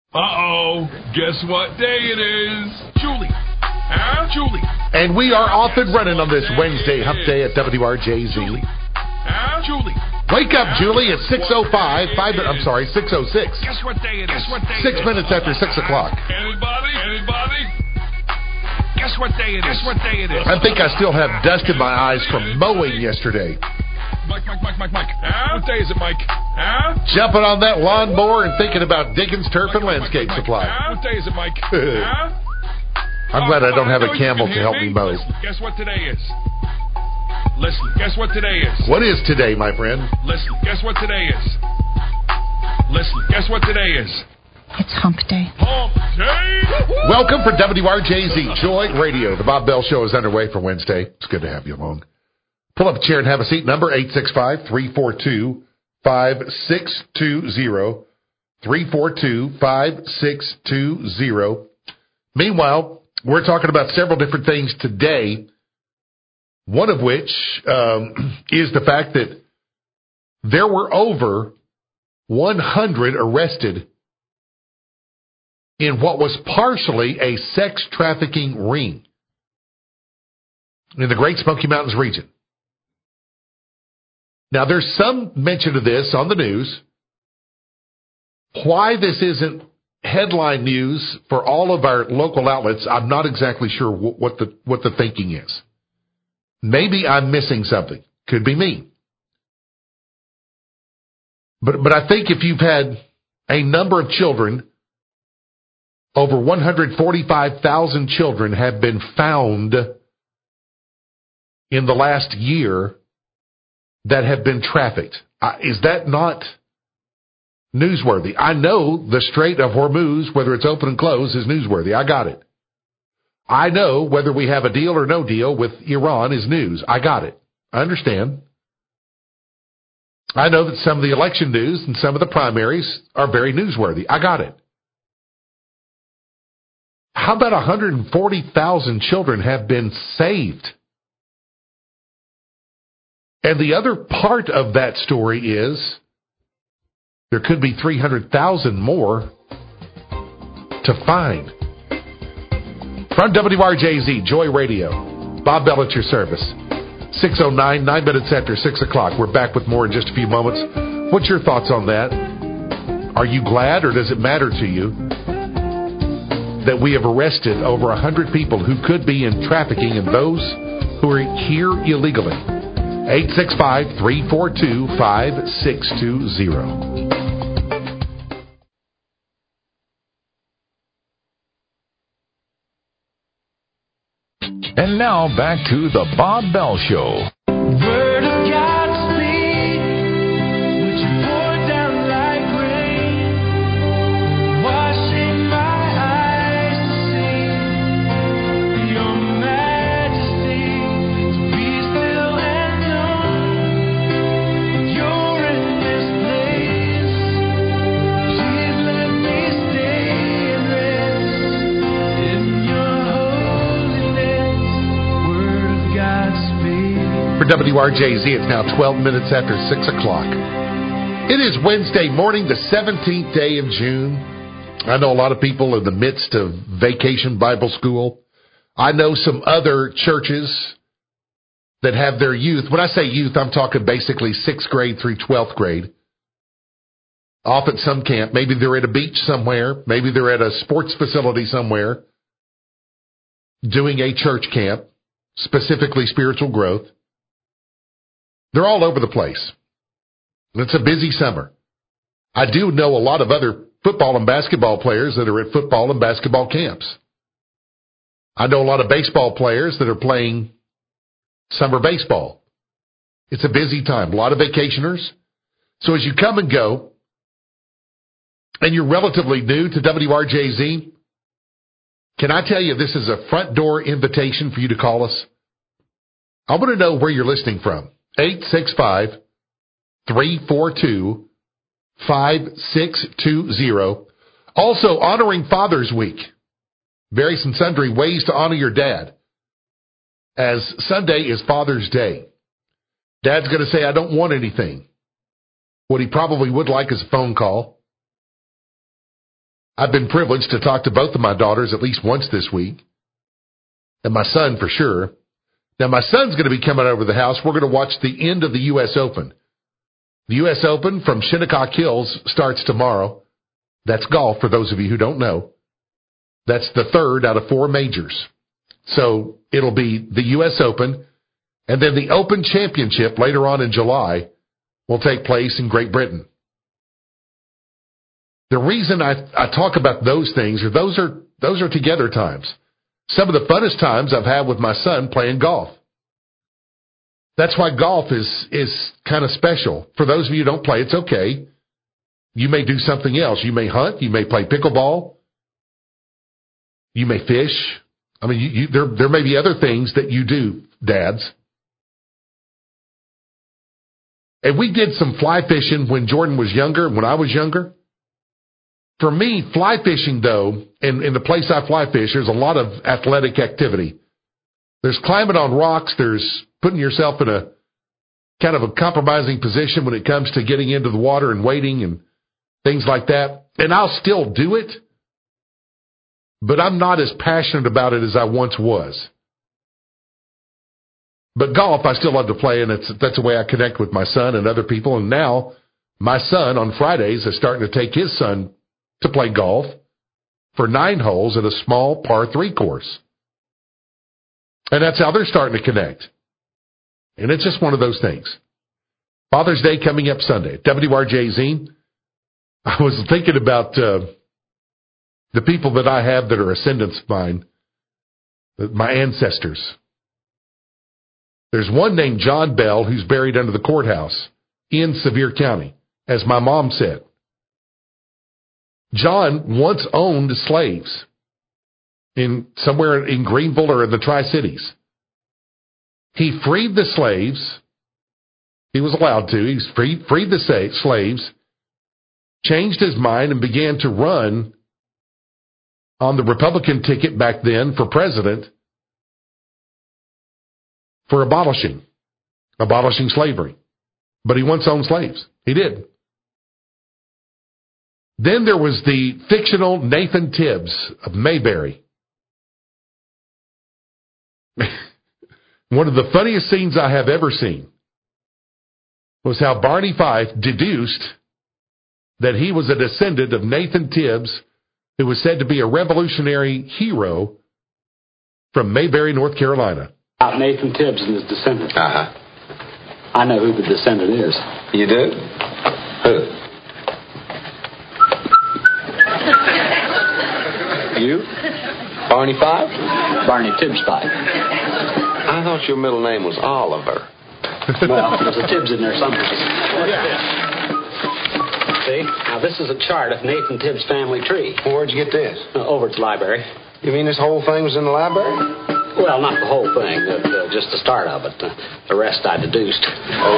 Uh-oh. Guess what day it is? Julie. Huh? Julie. And we are off and running on this Wednesday hump day at WRJZ. Julie. Huh? Julie. Wake up, Julie, at 6:06. Guess what day it is? 6 minutes after 6 o'clock. Anybody? Guess what day it is? I think I still have dust in my eyes from mowing yesterday. Mike. Huh? What day is it, Mike? Huh? Jumping on that lawnmower and thinking about Dickens Turf and Landscape Supply. Huh? What day is it, Mike? Huh? I'm glad I don't have a camel to help me mow. Listen, guess what today is? Listen, guess what today is? What is today, my friend? Listen, guess what today is? Listen, guess what today is? It's hump day. Hump day! Welcome for WRJZ Joy Radio. The Bob Bell Show is underway for Wednesday. It's good to have you along. Pull up a chair and have a seat. Number 865-342-5620. 342-5620. Meanwhile, we're talking about several different things today. One of which is the fact that there were over 100 arrested in what was partially a sex trafficking ring in the Great Smoky Mountains region. Now, there's some mention of this on the news. Why this isn't headline news for all of our local outlets, I'm not exactly sure what the thinking is. Maybe I'm missing something. Could be me. But I think if you've had a number of children, over 145,000 children have been found in the last year that have been trafficked. Is that not newsworthy? I know the Strait of Hormuz, whether it's open and closed, is newsworthy. I got it. I know whether we have a deal or no deal with Iran is news. I got it. I understand. I know that some of the election news and some of the primaries are very newsworthy. I got it. How about 140,000 children have been saved? And the other part of that story is there could be 300,000 more to find. From WRJZ, Joy Radio, Bob Bell at your service. 6:09, 9 minutes after 6 o'clock. We're back with more in just a few moments. What's your thoughts on that? Are you glad, or does it matter to you that we have arrested over 100 people who could be in trafficking and those who are here illegally? 865-342-5620. And now back to the Bob Bell Show. Word of God speak, which you pour down like rain, washing my eyes to see your majesty, to be still and know you're in this place. Please let me stay and rest in your holiness. Word of God speak. For WRJZ, it's now 12 minutes after 6 o'clock. It is Wednesday morning, the 17th day of June. I know a lot of people in the midst of Vacation Bible School. I know some other churches that have their youth. When I say youth, I'm talking basically 6th grade through 12th grade. Off at some camp. Maybe they're at a beach somewhere. Maybe they're at a sports facility somewhere doing a church camp, specifically spiritual growth. They're all over the place. It's a busy summer. I do know a lot of other football and basketball players that are at football and basketball camps. I know a lot of baseball players that are playing summer baseball. It's a busy time. A lot of vacationers. So as you come and go, and you're relatively new to WRJZ, can I tell you this is a front door invitation for you to call us? I want to know where you're listening from. 865-342-5620. Also, honoring Father's Week. Various and sundry ways to honor your dad, as Sunday is Father's Day. Dad's going to say, I don't want anything. What he probably would like is a phone call. I've been privileged to talk to both of my daughters at least once this week, and my son for sure. Now, my son's going to be coming over to the house. We're going to watch the end of the U.S. Open. The U.S. Open from Shinnecock Hills starts tomorrow. That's golf, for those of you who don't know. That's the third out of 4 majors. So it'll be the U.S. Open, and then the Open Championship later on in July will take place in Great Britain. The reason I talk about those things are those are together times. Some of the funnest times I've had with my son playing golf. That's why golf is kind of special. For those of you who don't play, it's okay. You may do something else. You may hunt. You may play pickleball. You may fish. I mean, there may be other things that you do, dads. And we did some fly fishing when Jordan was younger and when I was younger. For me, fly fishing, though, in the place I fly fish, there's a lot of athletic activity. There's climbing on rocks. There's putting yourself in a kind of a compromising position when it comes to getting into the water and wading and things like that. And I'll still do it, but I'm not as passionate about it as I once was. But golf, I still love to play, and that's the way I connect with my son and other people. And now my son on Fridays is starting to take his son to play golf for 9 holes at a small par 3 course. And that's how they're starting to connect. And it's just one of those things. Father's Day coming up Sunday. WRJZ. I was thinking about the people that I have that are ascendants of mine, my ancestors. There's one named John Bell who's buried under the courthouse in Sevier County, as my mom said. John once owned slaves somewhere in Greenville or in the Tri-Cities. He freed the slaves. He was allowed to. He freed the slaves, changed his mind, and began to run on the Republican ticket back then for president for abolishing slavery. But he once owned slaves. He did. Then there was the fictional Nathan Tibbs of Mayberry. One of the funniest scenes I have ever seen was how Barney Fife deduced that he was a descendant of Nathan Tibbs, who was said to be a revolutionary hero from Mayberry, North Carolina. Nathan Tibbs and his descendant. Uh-huh. I know who the descendant is. You do? Who? You? Barney Fife? Barney Tibbs Fife. I thought your middle name was Oliver. Well, there's a Tibbs in there somewhere. See? Now, this is a chart of Nathan Tibbs' family tree. Well, where'd you get this? Over at the library. You mean this whole thing was in the library? Well, not the whole thing, just the start of it. The rest I deduced. Oh,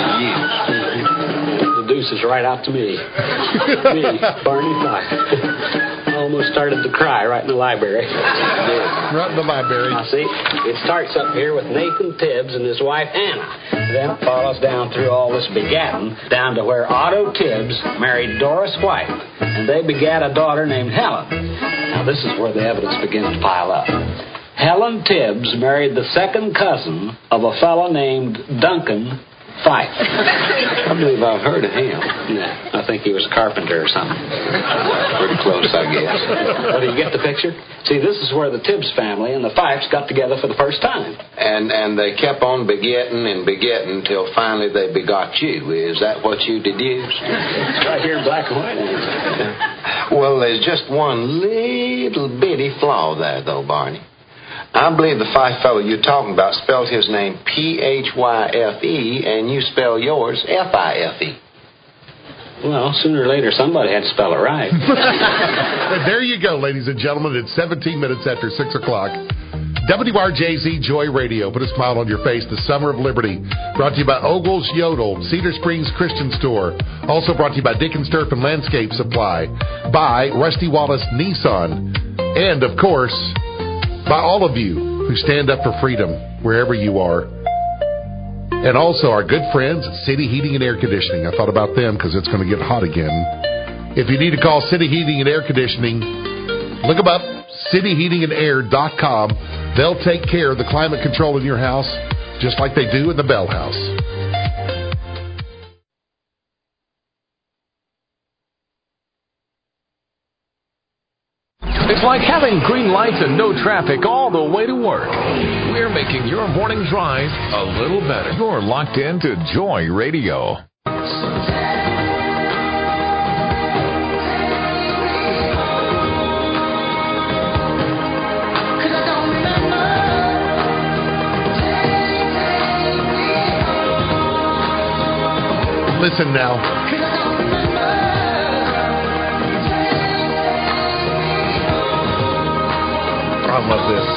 you Deduces right out to me. Me, Barney Fife. I almost started to cry right in the library. Right in the library. Now, see, it starts up here with Nathan Tibbs and his wife, Anna. Then it follows down through all this begatting, down to where Otto Tibbs married Doris White, and they begat a daughter named Helen. Now, this is where the evidence begins to pile up. Helen Tibbs married the second cousin of a fellow named Duncan Fife. I believe I've heard of him. Yeah, I think he was a carpenter or something. Pretty close, I guess. Well, do you get the picture? See, this is where the Tibbs family and the Fifes got together for the first time. And they kept on begetting and begetting till finally they begot you. Is that what you deduced? It's right here in black and white. Well, there's just one little bitty flaw there, though, Barney. I believe the Fife fellow you're talking about spelled his name P-H-Y-F-E, and you spell yours F-I-F-E. Well, sooner or later, somebody had to spell it right. There you go, ladies and gentlemen. It's 17 minutes after 6 o'clock. WRJZ Joy Radio. Put a smile on your face. The Summer of Liberty. Brought to you by Ogles Yodel, Cedar Springs Christian Store. Also brought to you by Dickens Turf and Landscape Supply. By Rusty Wallace Nissan. And, of course, by all of you who stand up for freedom wherever you are. And also our good friends at City Heating and Air Conditioning. I thought about them because it's going to get hot again If you need to call City Heating and Air Conditioning, look them up, cityheatingandair.com. They'll take care of the climate control in your house just like they do in the Bell House. It's like having green lights and no traffic all the way to work. We're making your morning drive a little better. You're locked into Joy Radio. Listen now. I love this.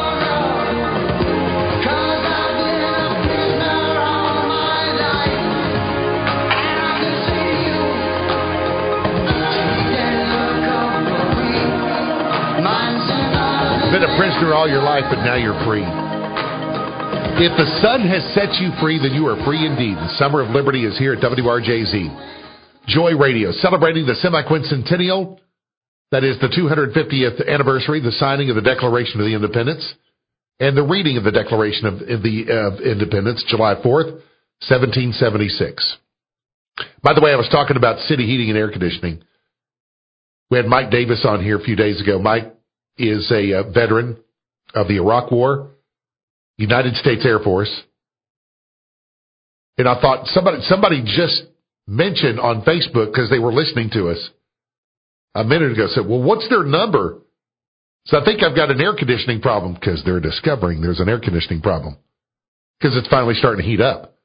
Been a prisoner all your life, but now you're free. If the Son has set you free, then you are free indeed. The Summer of Liberty is here at WRJZ. Joy Radio, celebrating the semi-quincentennial. That is the 250th anniversary, the signing of the Declaration of the Independence, and the reading of the Declaration of Independence, July 4th, 1776. By the way, I was talking about city heating and air conditioning. We had Mike Davis on here a few days ago. Mike is a veteran of the Iraq War, United States Air Force. And I thought somebody just mentioned on Facebook, because they were listening to us a minute ago, said, well, what's their number? So I think I've got an air conditioning problem, because they're discovering there's an air conditioning problem, because it's finally starting to heat up.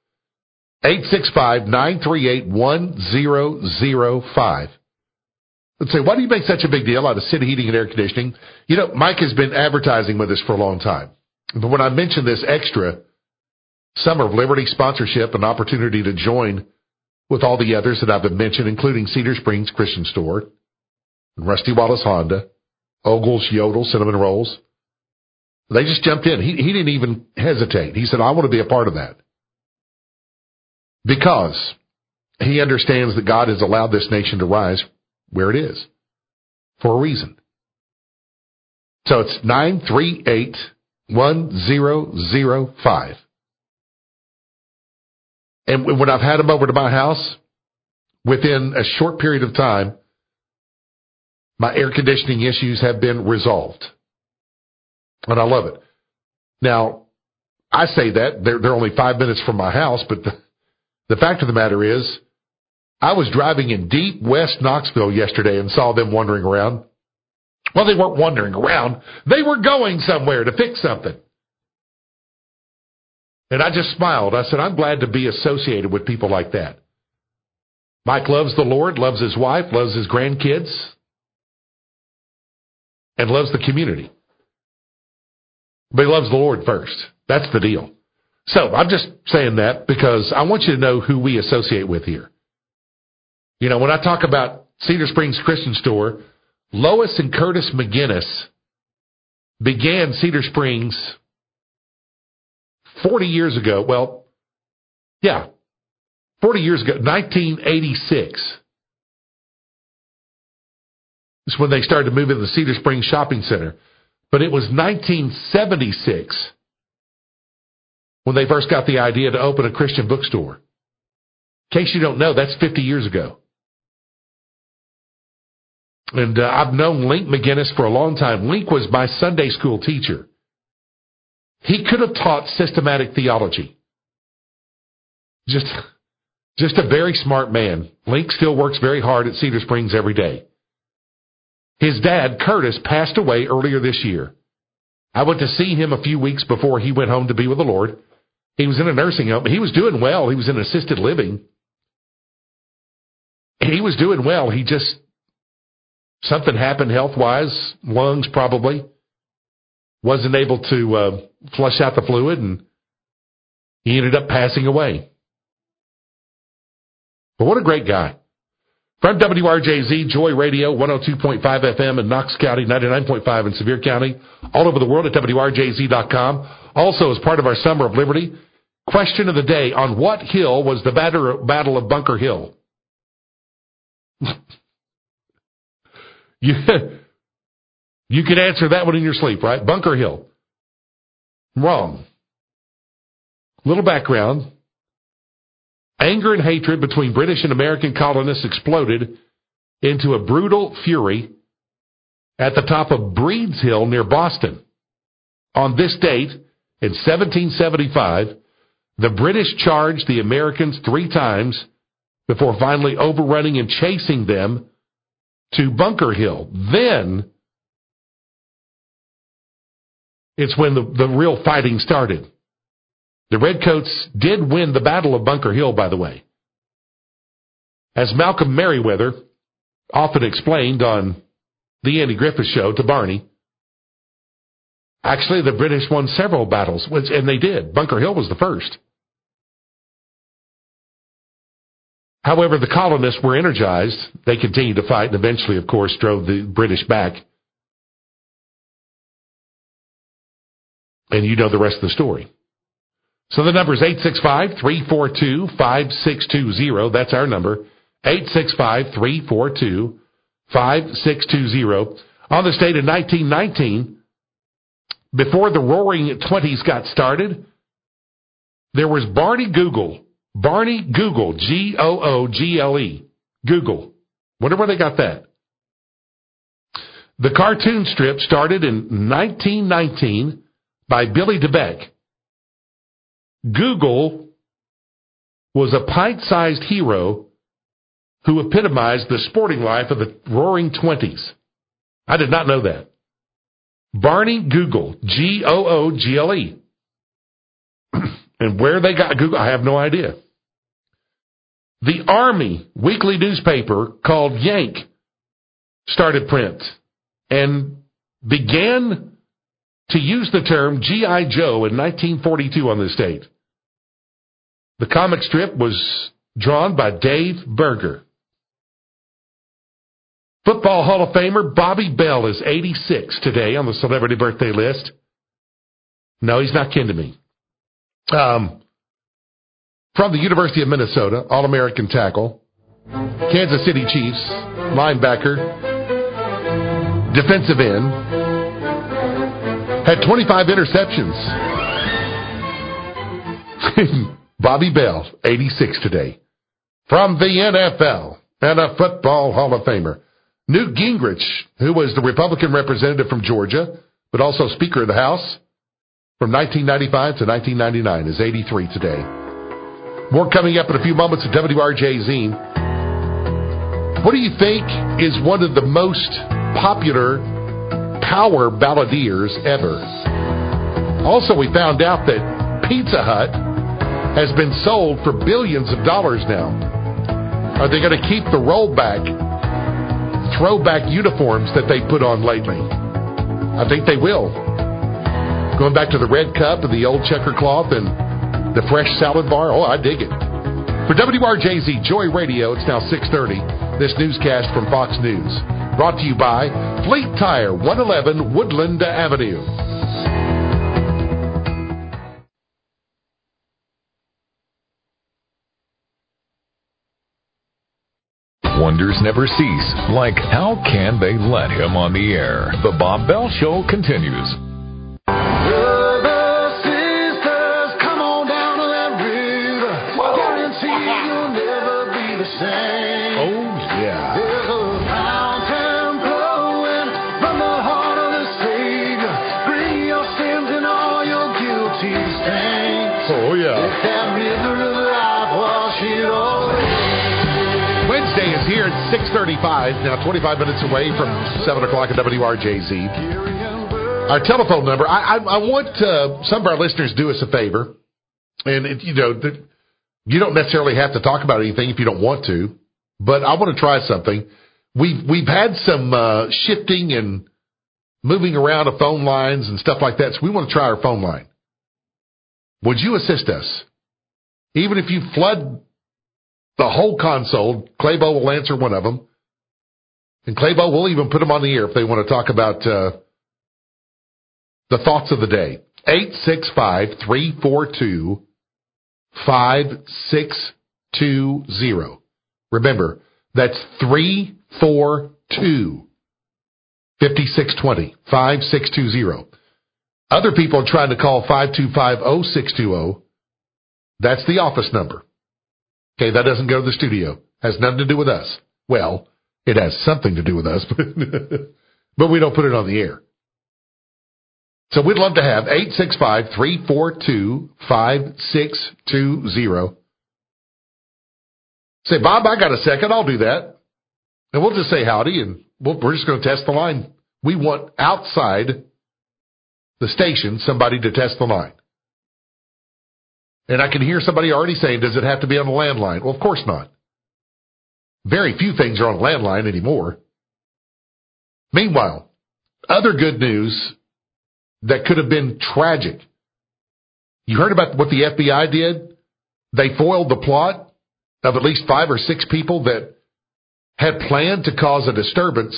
865-938-1005. Let's say, why do you make such a big deal out of city heating and air conditioning? You know, Mike has been advertising with us for a long time. But when I mentioned this extra Summer of Liberty sponsorship, an opportunity to join with all the others that I've been mentioned, including Cedar Springs Christian Store, Rusty Wallace Honda, Ogle's Yodel Cinnamon Rolls, they just jumped in. He didn't even hesitate. He said, I want to be a part of that. Because he understands that God has allowed this nation to rise where it is for a reason. So it's 938-1005. And when I've had them over to my house, within a short period of time, my air conditioning issues have been resolved. And I love it. Now, I say that. They're only 5 minutes from my house, but the fact of the matter is, I was driving in deep West Knoxville yesterday and saw them wandering around. Well, they weren't wandering around. They were going somewhere to fix something. And I just smiled. I said, I'm glad to be associated with people like that. Mike loves the Lord, loves his wife, loves his grandkids, and loves the community. But he loves the Lord first. That's the deal. So I'm just saying that because I want you to know who we associate with here. You know, when I talk about Cedar Springs Christian Store, Lois and Curtis McGinnis began Cedar Springs 40 years ago. Well, yeah, 40 years ago, 1986. Is when they started to move into the Cedar Springs Shopping Center. But it was 1976 when they first got the idea to open a Christian bookstore. In case you don't know, that's 50 years ago. And I've known Link McGinnis for a long time. Link was my Sunday school teacher. He could have taught systematic theology. Just a very smart man. Link still works very hard at Cedar Springs every day. His dad, Curtis, passed away earlier this year. I went to see him a few weeks before he went home to be with the Lord. He was in a nursing home. He was doing well. He was in assisted living. He was doing well. He just, something happened health-wise, lungs probably. Wasn't able to flush out the fluid, and he ended up passing away. But what a great guy. From WRJZ, Joy Radio, 102.5 FM in Knox County, 99.5 in Sevier County, all over the world at WRJZ.com. Also, as part of our Summer of Liberty, question of the day, on what hill was the Battle of Bunker Hill? You can answer that one in your sleep, right? Bunker Hill. Wrong. Little background. Anger and hatred between British and American colonists exploded into a brutal fury at the top of Breeds Hill near Boston. On this date, in 1775, the British charged the Americans 3 times before finally overrunning and chasing them to Bunker Hill. Then, it's when the real fighting started. The Redcoats did win the Battle of Bunker Hill, by the way. As Malcolm Merriweather often explained on the Andy Griffith Show to Barney, actually the British won several battles, and they did. Bunker Hill was the first. However, the colonists were energized. They continued to fight and eventually, of course, drove the British back. And you know the rest of the story. So the number is 865-342-5620. That's our number. 865-342-5620. On this date in 1919, before the Roaring Twenties got started, there was Barney Google. Barney Google, Google. Google. Wonder where they got that. The cartoon strip started in 1919 by Billy DeBeck. Google was a pint-sized hero who epitomized the sporting life of the Roaring Twenties. I did not know that. Barney Google, Google. And where they got Google, I have no idea. The Army weekly newspaper called Yank started print and began to use the term G.I. Joe in 1942 on this date. The comic strip was drawn by Dave Berger. Football Hall of Famer Bobby Bell is 86 today on the celebrity birthday list. No, he's not kin to me. From the University of Minnesota, All-American tackle, Kansas City Chiefs, linebacker, defensive end, had 25 interceptions. Bobby Bell, 86 today. From the NFL and a Football Hall of Famer, Newt Gingrich, who was the Republican representative from Georgia, but also Speaker of the House, from 1995 to 1999, is 83 today. More coming up in a few moments at WRJ Zine. What do you think is one of the most popular power balladeers ever? Also, we found out that Pizza Hut has been sold for billions of dollars now. Are they going to keep the throwback uniforms that they put on lately? I think they will. Going back to the red cup and the old checker cloth and the fresh salad bar. Oh, I dig it. For WRJZ Joy Radio, it's now 6:30. This newscast from Fox News. Brought to you by Fleet Tire, 111 Woodland Avenue. Wonders never cease, like how can they let him on the air? The Bob Bell Show continues. Wednesday is here at 6:35, now 25 minutes away from 7 o'clock at WRJZ. Our telephone number, I want some of our listeners do us a favor, and you don't necessarily have to talk about anything if you don't want to, but I want to try something. We've had some shifting and moving around of phone lines and stuff like that, so we want to try our phone line. Would you assist us? Even if you flood the whole console, Claybo will answer one of them. And Claybo will even put them on the air if they want to talk about the thoughts of the day. 865-342-5620. Remember, that's 342-5620. 5620, 5620. Other people are trying to call 525-0620. That's the office number. Okay, that doesn't go to the studio. Has nothing to do with us. Well, it has something to do with us, but we don't put it on the air. So we'd love to have 865-342-5620. Say, Bob, I got a second. I'll do that. And we'll just say howdy, and we're just going to test the line. We want outside the station somebody to test the line. And I can hear somebody already saying, does it have to be on a landline? Well, of course not. Very few things are on a landline anymore. Meanwhile, other good news that could have been tragic. You heard about what the FBI did? They foiled the plot of at least 5 or 6 people that had planned to cause a disturbance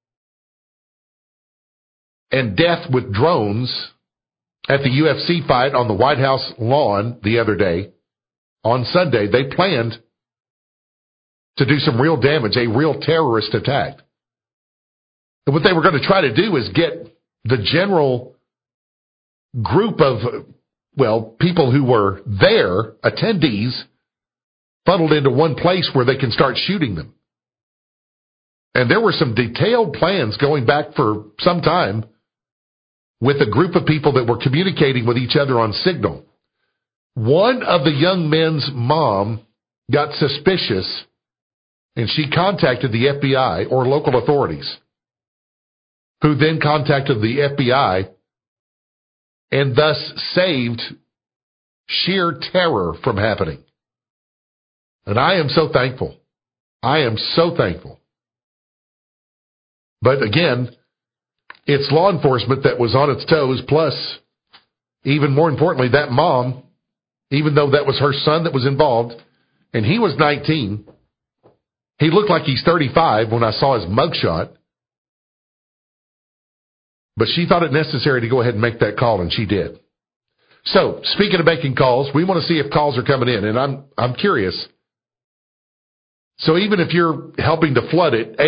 and death with drones at the UFC fight on the White House lawn the other day. On Sunday, they planned to do some real damage, a real terrorist attack. And what they were going to try to do is get the general group of, people who were there, attendees, funneled into one place where they can start shooting them. And there were some detailed plans going back for some time with a group of people that were communicating with each other on Signal. One of the young men's mom got suspicious, and she contacted the FBI or local authorities, who then contacted the FBI and thus saved sheer terror from happening. And I am so thankful. I am so thankful. But again, it's law enforcement that was on its toes, plus, even more importantly, that mom, even though that was her son that was involved, and he was 19, he looked like he's 35 when I saw his mugshot. But she thought it necessary to go ahead and make that call, and she did. So, speaking of making calls, we want to see if calls are coming in, and I'm curious. So even if you're helping to flood it,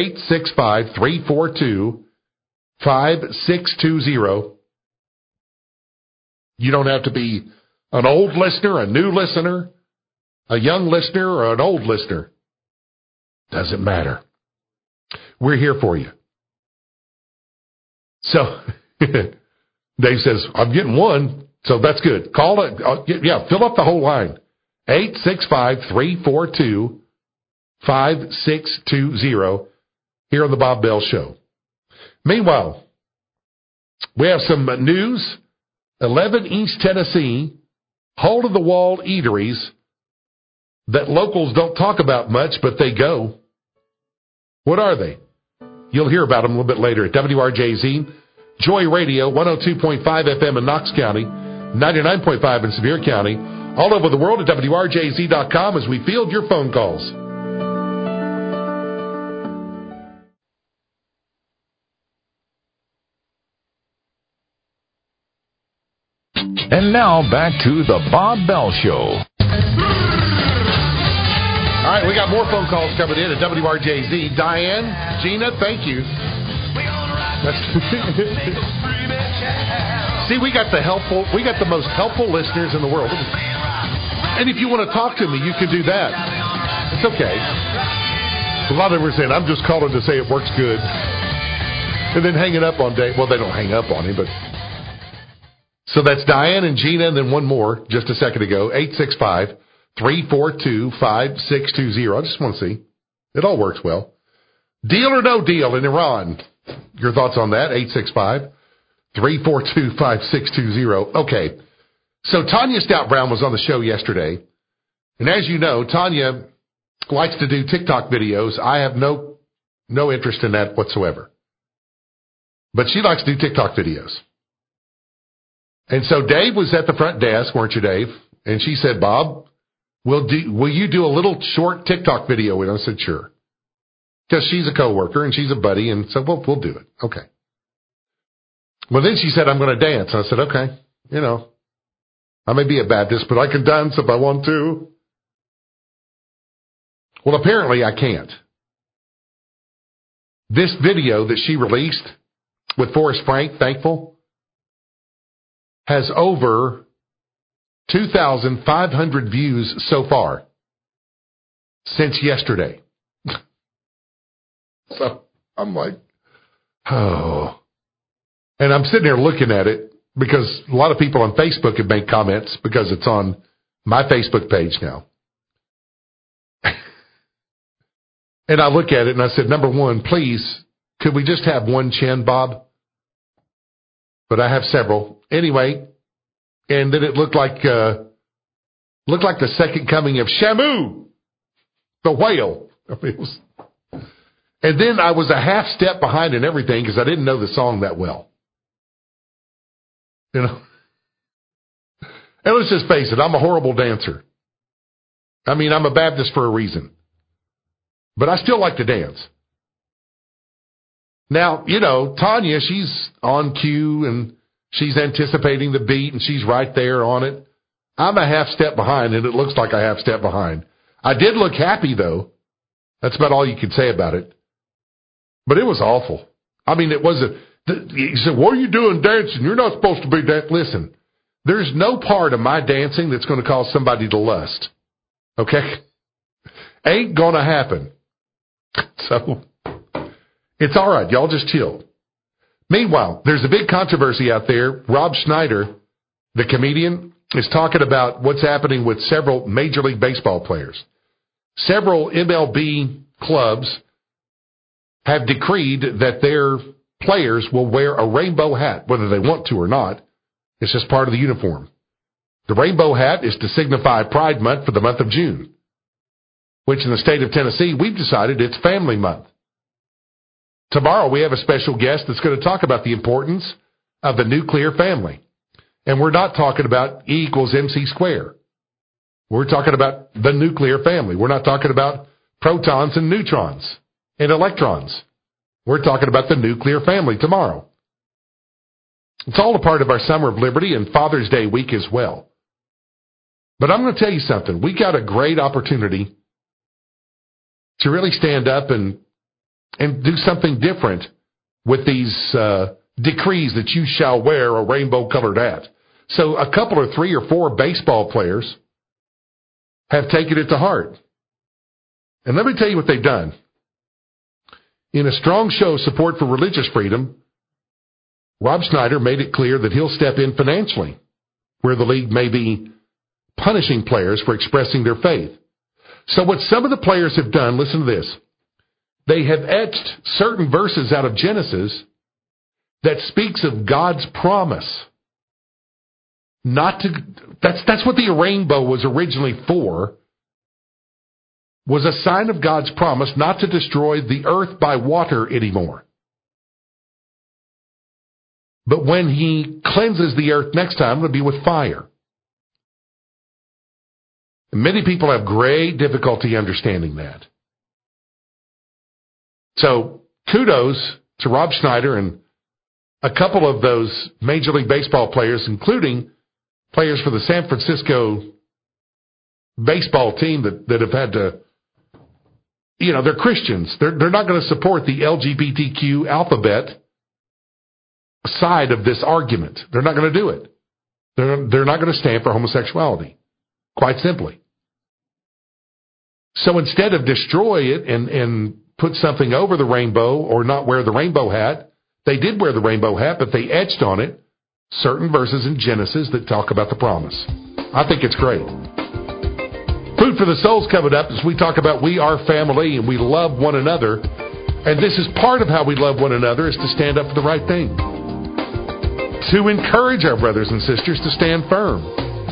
865-342-5620. You don't have to be an old listener, a new listener, a young listener, or an old listener. Doesn't matter. We're here for you. So, Dave says, I'm getting one, so that's good. Call it. Fill up the whole line. 865-342-5620 here on the Bob Bell Show. Meanwhile, we have some news. 11 East Tennessee hole-to-the-wall eateries that locals don't talk about much, but they go. What are they? You'll hear about them a little bit later at WRJZ, Joy Radio, 102.5 FM in Knox County, 99.5 in Sevier County, all over the world at WRJZ.com as we field your phone calls. And now back to the Bob Bell Show. All right, we got more phone calls coming in at WRJZ. Diane, Gina, thank you. See, we got the most helpful listeners in the world. And if you want to talk to me, you can do that. It's okay. A lot of them are saying, I'm just calling to say it works good. And then hanging up on Dave. Well, they don't hang up on him, but... So that's Diane and Gina, and then one more just a second ago, 865-342-5620. I just want to see. It all works well. Deal or no deal in Iran? Your thoughts on that? 865-342-5620. Okay. So Tanya Stout Brown was on the show yesterday. And as you know, Tanya likes to do TikTok videos. I have no interest in that whatsoever. But she likes to do TikTok videos. And so Dave was at the front desk, weren't you, Dave? And she said, Bob, will you do a little short TikTok video? And I said, sure. Because she's a coworker and she's a buddy, and so we'll do it. Okay. Well, then she said, I'm going to dance. And I said, okay. You know, I may be a Baptist, but I can dance if I want to. Well, apparently I can't. This video that she released with Forrest Frank, Thankful, has over 2,500 views so far since yesterday. So I'm like, oh. And I'm sitting there looking at it because a lot of people on Facebook have made comments because it's on my Facebook page now. And I look at it and I said, number one, please, could we just have one chin, Bob? But I have several. Anyway, and then it looked like the second coming of Shamu, the whale. I mean, it was, and then I was a half step behind in everything because I didn't know the song that well. You know? And let's just face it, I'm a horrible dancer. I mean, I'm a Baptist for a reason. But I still like to dance. Now, you know, Tanya, she's on cue and she's anticipating the beat and she's right there on it. I'm a half step behind and it looks like a half step behind. I did look happy though. That's about all you could say about it. But it was awful. I mean, it was he said, what are you doing dancing? You're not supposed to be dancing. Listen, there's no part of my dancing that's going to cause somebody to lust. Okay? Ain't going to happen. So, it's all right. Y'all just chill. Meanwhile, there's a big controversy out there. Rob Schneider, the comedian, is talking about what's happening with several Major League Baseball players. Several MLB clubs have decreed that their players will wear a rainbow hat, whether they want to or not. It's just part of the uniform. The rainbow hat is to signify Pride Month for the month of June, which in the state of Tennessee, we've decided it's Family Month. Tomorrow we have a special guest that's going to talk about the importance of the nuclear family. And we're not talking about E equals MC squared. We're talking about the nuclear family. We're not talking about protons and neutrons and electrons. We're talking about the nuclear family tomorrow. It's all a part of our Summer of Liberty and Father's Day week as well. But I'm going to tell you something. We got a great opportunity to really stand up and do something different with these decrees that you shall wear a rainbow-colored hat. So a couple or 3 or 4 baseball players have taken it to heart. And let me tell you what they've done. In a strong show of support for religious freedom, Rob Schneider made it clear that he'll step in financially where the league may be punishing players for expressing their faith. So what some of the players have done, listen to this. They have etched certain verses out of Genesis that speaks of God's promise. That's what the rainbow was originally for, was a sign of God's promise not to destroy the earth by water anymore. But when he cleanses the earth next time, it'll be with fire. Many people have great difficulty understanding that. So, kudos to Rob Schneider and a couple of those Major League Baseball players, including players for the San Francisco baseball team that have had to, you know, they're Christians. They're not going to support the LGBTQ alphabet side of this argument. They're not going to do it. They're not going to stand for homosexuality, quite simply. So instead of destroy it and put something over the rainbow or not wear the rainbow hat, they did wear the rainbow hat, but they etched on it certain verses in Genesis that talk about the promise. I think it's great. Food for the Soul's coming up as we talk about we are family and we love one another. And this is part of how we love one another, is to stand up for the right thing. To encourage our brothers and sisters to stand firm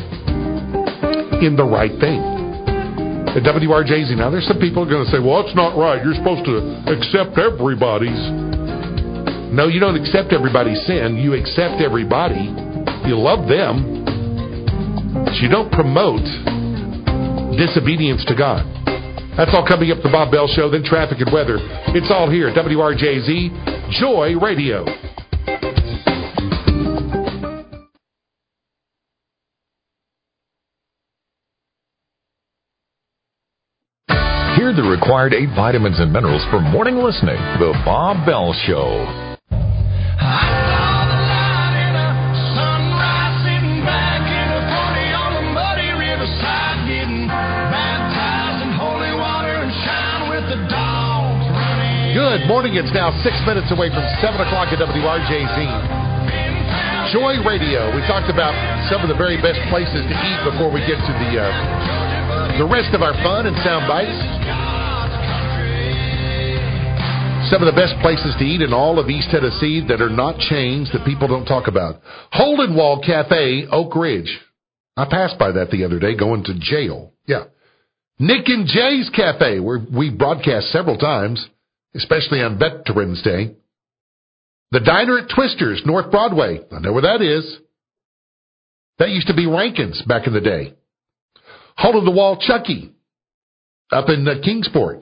in the right thing. At WRJZ, now there's some people who are going to say, well, it's not right. You're supposed to accept everybody's. No, you don't accept everybody's sin. You accept everybody. You love them. But you don't promote disobedience to God. That's all coming up the Bob Bell Show, then traffic and weather. It's all here at WRJZ Joy Radio. Here are the required 8 vitamins and minerals for morning listening. The Bob Bell Show. Morning, it's now 6 minutes away from 7 o'clock at WRJZ. Joy Radio. We talked about some of the very best places to eat before we get to the rest of our fun and sound bites. Some of the best places to eat in all of East Tennessee that are not chains that people don't talk about. Hole in Wall Cafe, Oak Ridge. I passed by that the other day going to jail. Yeah. Nick and Jay's Cafe, where we broadcast several times, especially on Veterans Day. The Diner at Twister's, North Broadway. I know where that is. That used to be Rankin's back in the day. Hole in the Wall Chucky up in Kingsport.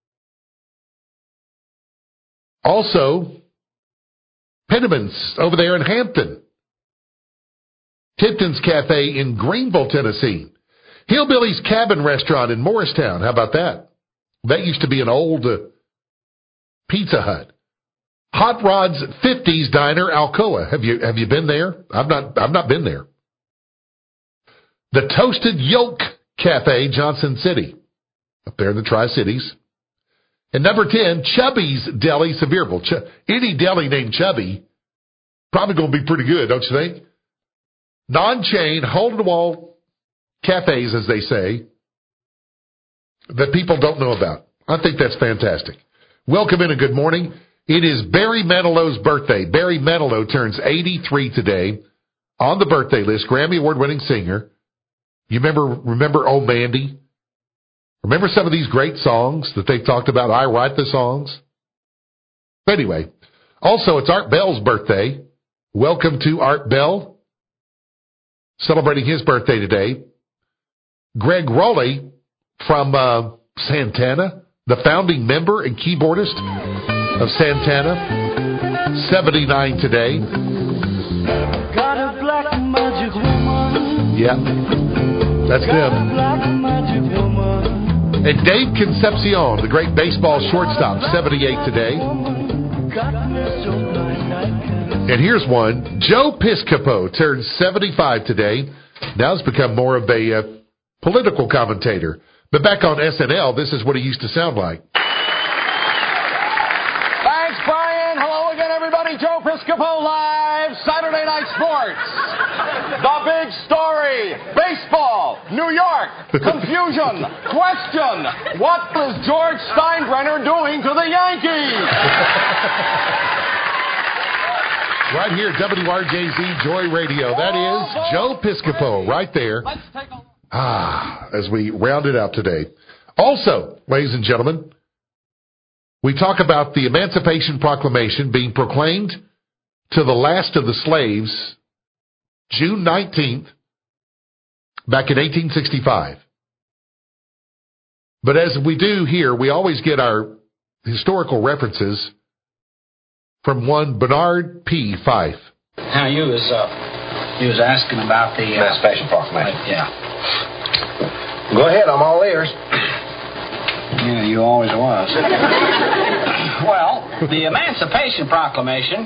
Also, Penniman's over there in Hampton. Tipton's Cafe in Greenville, Tennessee. Hillbilly's Cabin Restaurant in Morristown. How about that? That used to be an old Pizza Hut. Hot Rod's 50s Diner, Alcoa. Have you been there? I've not been there. The Toasted Yolk Cafe, Johnson City, up there in the Tri-Cities. And number 10, Chubby's Deli, Sevierville. Any deli named Chubby, probably going to be pretty good, don't you think? Non-chain, hole-in-the-wall cafes, as they say, that people don't know about. I think that's fantastic. Welcome in and good morning. It is Barry Manilow's birthday. Barry Manilow turns 83 today. On the birthday list, Grammy Award-winning singer. You remember Oh Mandy? Remember some of these great songs that they've talked about? I write the songs. But anyway, also it's Art Bell's birthday. Welcome to Art Bell. Celebrating his birthday today. Greg Rowley from Santana, the founding member and keyboardist of Santana, 79 today. Got a black magic woman. Yeah, that's them. Black magic woman. And Dave Concepcion, the great baseball shortstop, 78 today. And here's one. Joe Piscopo turns 75 today. Now has become more of a political commentator. But back on SNL, this is what he used to sound like. Thanks, Brian. Hello again, everybody. Joe Piscopo live, Saturday Night Sports. The big story, baseball, New York, confusion, question, what is George Steinbrenner doing to the Yankees? Right here, WRJZ Joy Radio. That is Joe Piscopo right there. Let's take a look. As we round it out today. Also, ladies and gentlemen, we talk about the Emancipation Proclamation being proclaimed to the last of the slaves June 19th, back in 1865. But as we do here, we always get our historical references from one Bernard P. Fife. Now, you was asking about the Emancipation Proclamation. Yeah. Go ahead, I'm all ears. Yeah, you always was. Well, the Emancipation Proclamation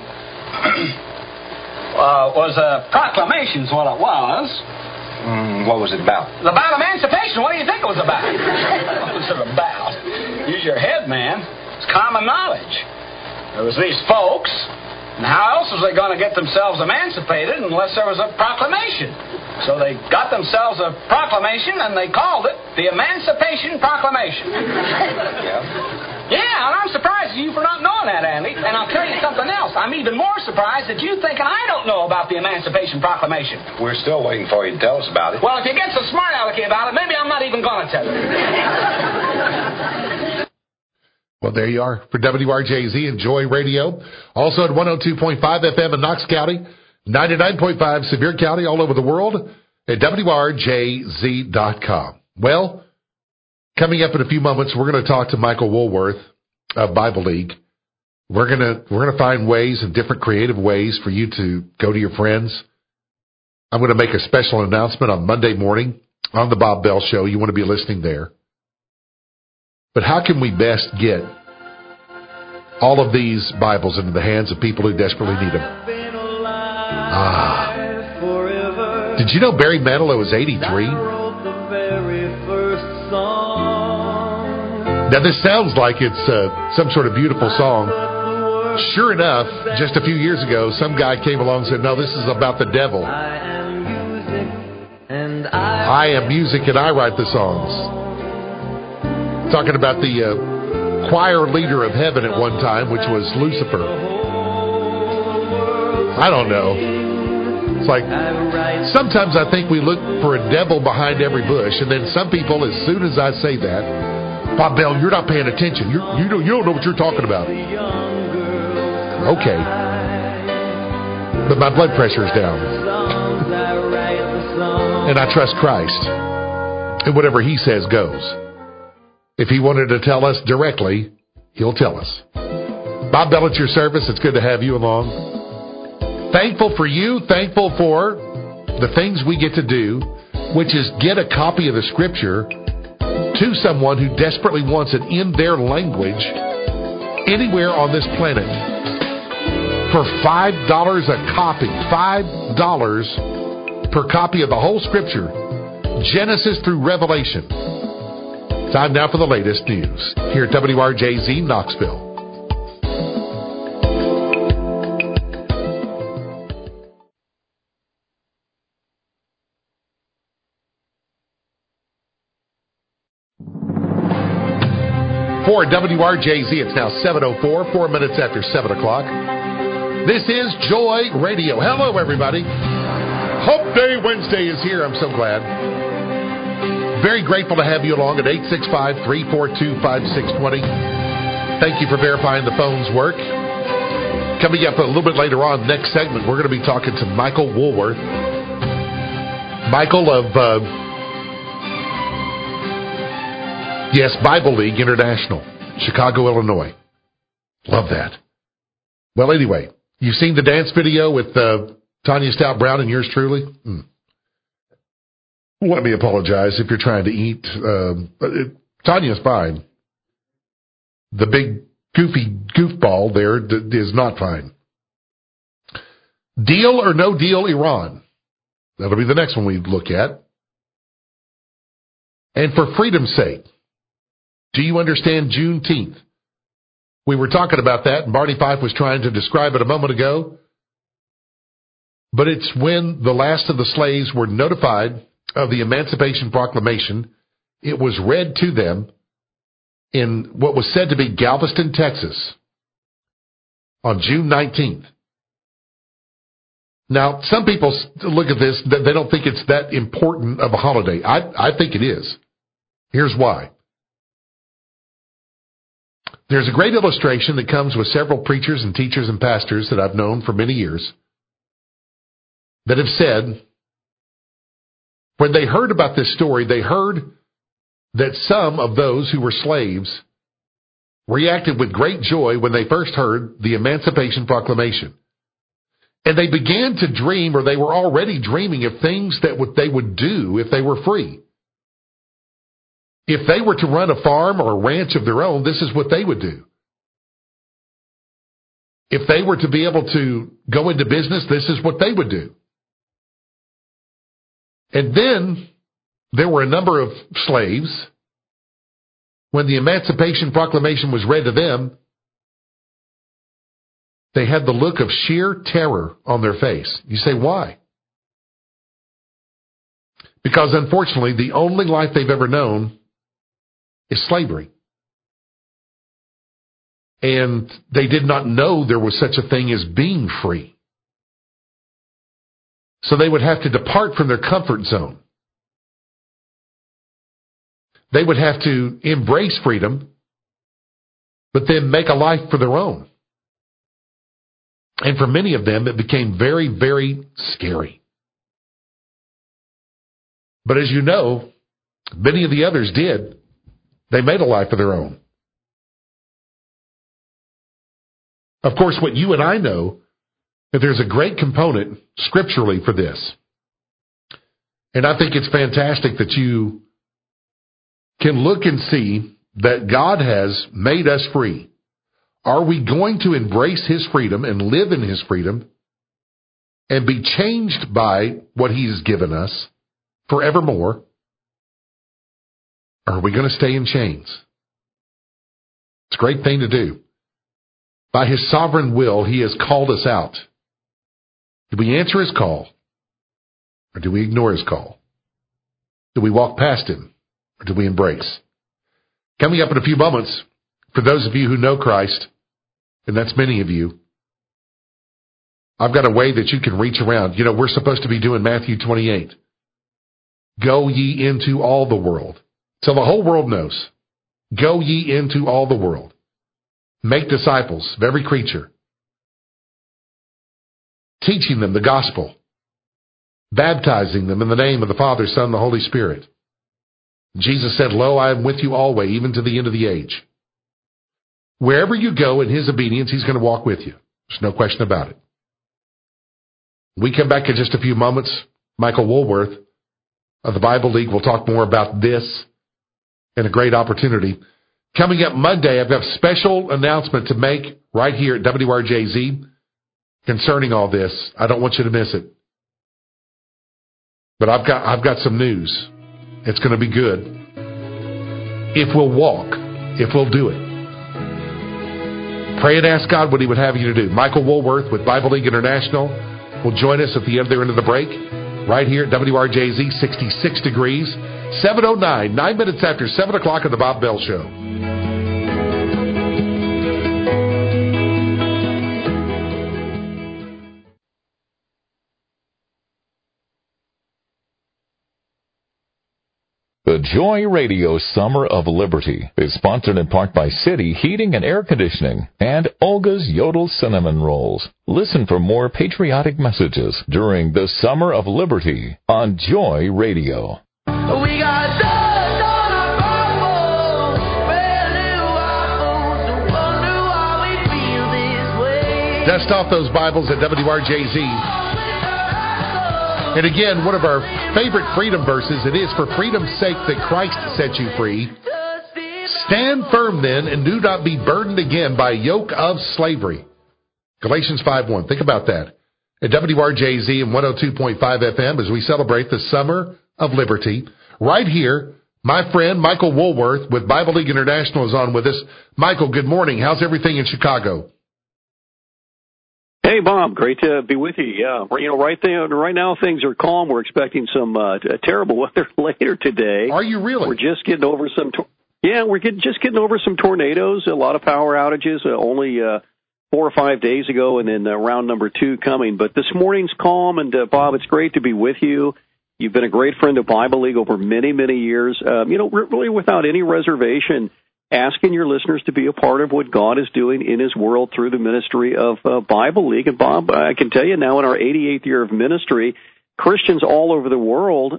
was a proclamation's what it was. What was it about? About emancipation. What do you think it was about? What was it about? Use your head, man. It's common knowledge. There was these folks, and how else was they going to get themselves emancipated unless there was a proclamation? So they got themselves a proclamation, and they called it the Emancipation Proclamation. Yeah, and I'm surprised at you for not knowing that, Andy. And I'll tell you something else. I'm even more surprised that you think I don't know about the Emancipation Proclamation. We're still waiting for you to tell us about it. Well, if you get so smart alecky about it, maybe I'm not even going to tell you. Well, there you are for WRJZ and Joy Radio. Also at 102.5 FM in Knox County, 99.5 Sevier County, all over the world at WRJZ.com. Well, coming up in a few moments, we're going to talk to Michael Woolworth of Bible League. We're going to find ways and different creative ways for you to go to your friends. I'm going to make a special announcement on Monday morning on the Bob Bell Show. You want to be listening there. But how can we best get all of these Bibles into the hands of people who desperately need them? Did you know Barry Manilow is 83? Now, this sounds like it's some sort of beautiful song. Sure enough, just a few years ago, some guy came along and said, no, this is about the devil. I am music and I write the songs. Talking about the choir leader of heaven at one time, which was Lucifer. I don't know. It's like, sometimes I think we look for a devil behind every bush, and then some people, as soon as I say that, Bob Bell, you're not paying attention. You don't know what you're talking about. Okay. But my blood pressure is down. And I trust Christ. And whatever He says goes. If He wanted to tell us directly, He'll tell us. Bob Bell at your service. It's good to have you along. Thankful for you. Thankful for the things we get to do, which is get a copy of the Scripture to someone who desperately wants it in their language anywhere on this planet for $5 a copy. $5 per copy of the whole Scripture, Genesis through Revelation. Time now for the latest news here at WRJZ Knoxville. For WRJZ, it's now 7:04, 4 minutes after 7 o'clock. This is Joy Radio. Hello, everybody. Hump Day Wednesday is here. I'm so glad. Very grateful to have you along at 865-342-5620. Thank you for verifying the phones work. Coming up a little bit later on, next segment, we're going to be talking to Michael Woolworth. Michael of... Bible League International, Chicago, Illinois. Love that. Well, anyway, you've seen the dance video with Tanya Stout Brown and yours truly? Let me apologize if you're trying to eat. Tanya's fine. The big goofy goofball there is not fine. Deal or no deal, Iran? That'll be the next one we look at. And for freedom's sake, do you understand Juneteenth? We were talking about that, and Barney Fife was trying to describe it a moment ago. But it's when the last of the slaves were notified of the Emancipation Proclamation. It was read to them in what was said to be Galveston, Texas, on June 19th. Now, some people look at this, they don't think it's that important of a holiday. I think it is. Here's why. There's a great illustration that comes with several preachers and teachers and pastors that I've known for many years that have said, when they heard about this story, they heard that some of those who were slaves reacted with great joy when they first heard the Emancipation Proclamation. And they began to dream, or they were already dreaming, of things that they would do if they were free. If they were to run a farm or a ranch of their own, this is what they would do. If they were to be able to go into business, this is what they would do. And then there were a number of slaves, when the Emancipation Proclamation was read to them, they had the look of sheer terror on their face. You say, why? Because unfortunately, the only life they've ever known is slavery. And they did not know there was such a thing as being free. So they would have to depart from their comfort zone. They would have to embrace freedom, but then make a life for their own. And for many of them, it became very, very scary. But as you know, many of the others did. They made a life of their own. Of course, what you and I know, that there's a great component scripturally for this. And I think it's fantastic that you can look and see that God has made us free. Are we going to embrace His freedom and live in His freedom and be changed by what He has given us forevermore? Or are we going to stay in chains? It's a great thing to do. By His sovereign will, He has called us out. Do we answer His call? Or do we ignore His call? Do we walk past Him? Or do we embrace? Coming up in a few moments, for those of you who know Christ, and that's many of you, I've got a way that you can reach around. You know, we're supposed to be doing Matthew 28. Go ye into all the world, till the whole world knows. Go ye into all the world. Make disciples of every creature, teaching them the gospel, baptizing them in the name of the Father, Son, and the Holy Spirit. Jesus said, Lo, I am with you always, even to the end of the age. Wherever you go in His obedience, He's going to walk with you. There's no question about it. We come back in just a few moments. Michael Woolworth of the Bible League will talk more about this and a great opportunity. Coming up Monday, I've got a special announcement to make right here at WRJZ concerning all this. I don't want you to miss it. But I've got some news. It's going to be good. If we'll walk, if we'll do it. Pray and ask God what He would have you to do. Michael Woolworth with Bible League International will join us at the other end of the break, right here at WRJZ, 66 degrees, 7:09, 9 minutes after 7 o'clock on the Bob Bell Show. The Joy Radio Summer of Liberty is sponsored in part by City Heating and Air Conditioning and Olga's Yodel Cinnamon Rolls. Listen for more patriotic messages during the Summer of Liberty on Joy Radio. We got dust on our Bible, brand new iPhones, wonder why we feel this way. Dust off those Bibles at WRJZ. And again, one of our favorite freedom verses, it is for freedom's sake that Christ set you free. Stand firm then, and do not be burdened again by a yoke of slavery. Galatians 5:1. Think about that. At WRJZ and 102.5 FM as we celebrate the Summer of Liberty. Right here, my friend Michael Woolworth with Bible League International is on with us. Michael, good morning. How's everything in Chicago? Hey, Bob. Great to be with you. Yeah, you know, right now things are calm. We're expecting some terrible weather later today. Are you really? We're just getting over some. We're just getting over some tornadoes. A lot of power outages. Only 4 or 5 days ago, and then round number 2 coming. But this morning's calm, and Bob, it's great to be with you. You've been a great friend of Bible League over many, many years. You know, really without any reservation, asking your listeners to be a part of what God is doing in His world through the ministry of Bible League. And, Bob, I can tell you now in our 88th year of ministry, Christians all over the world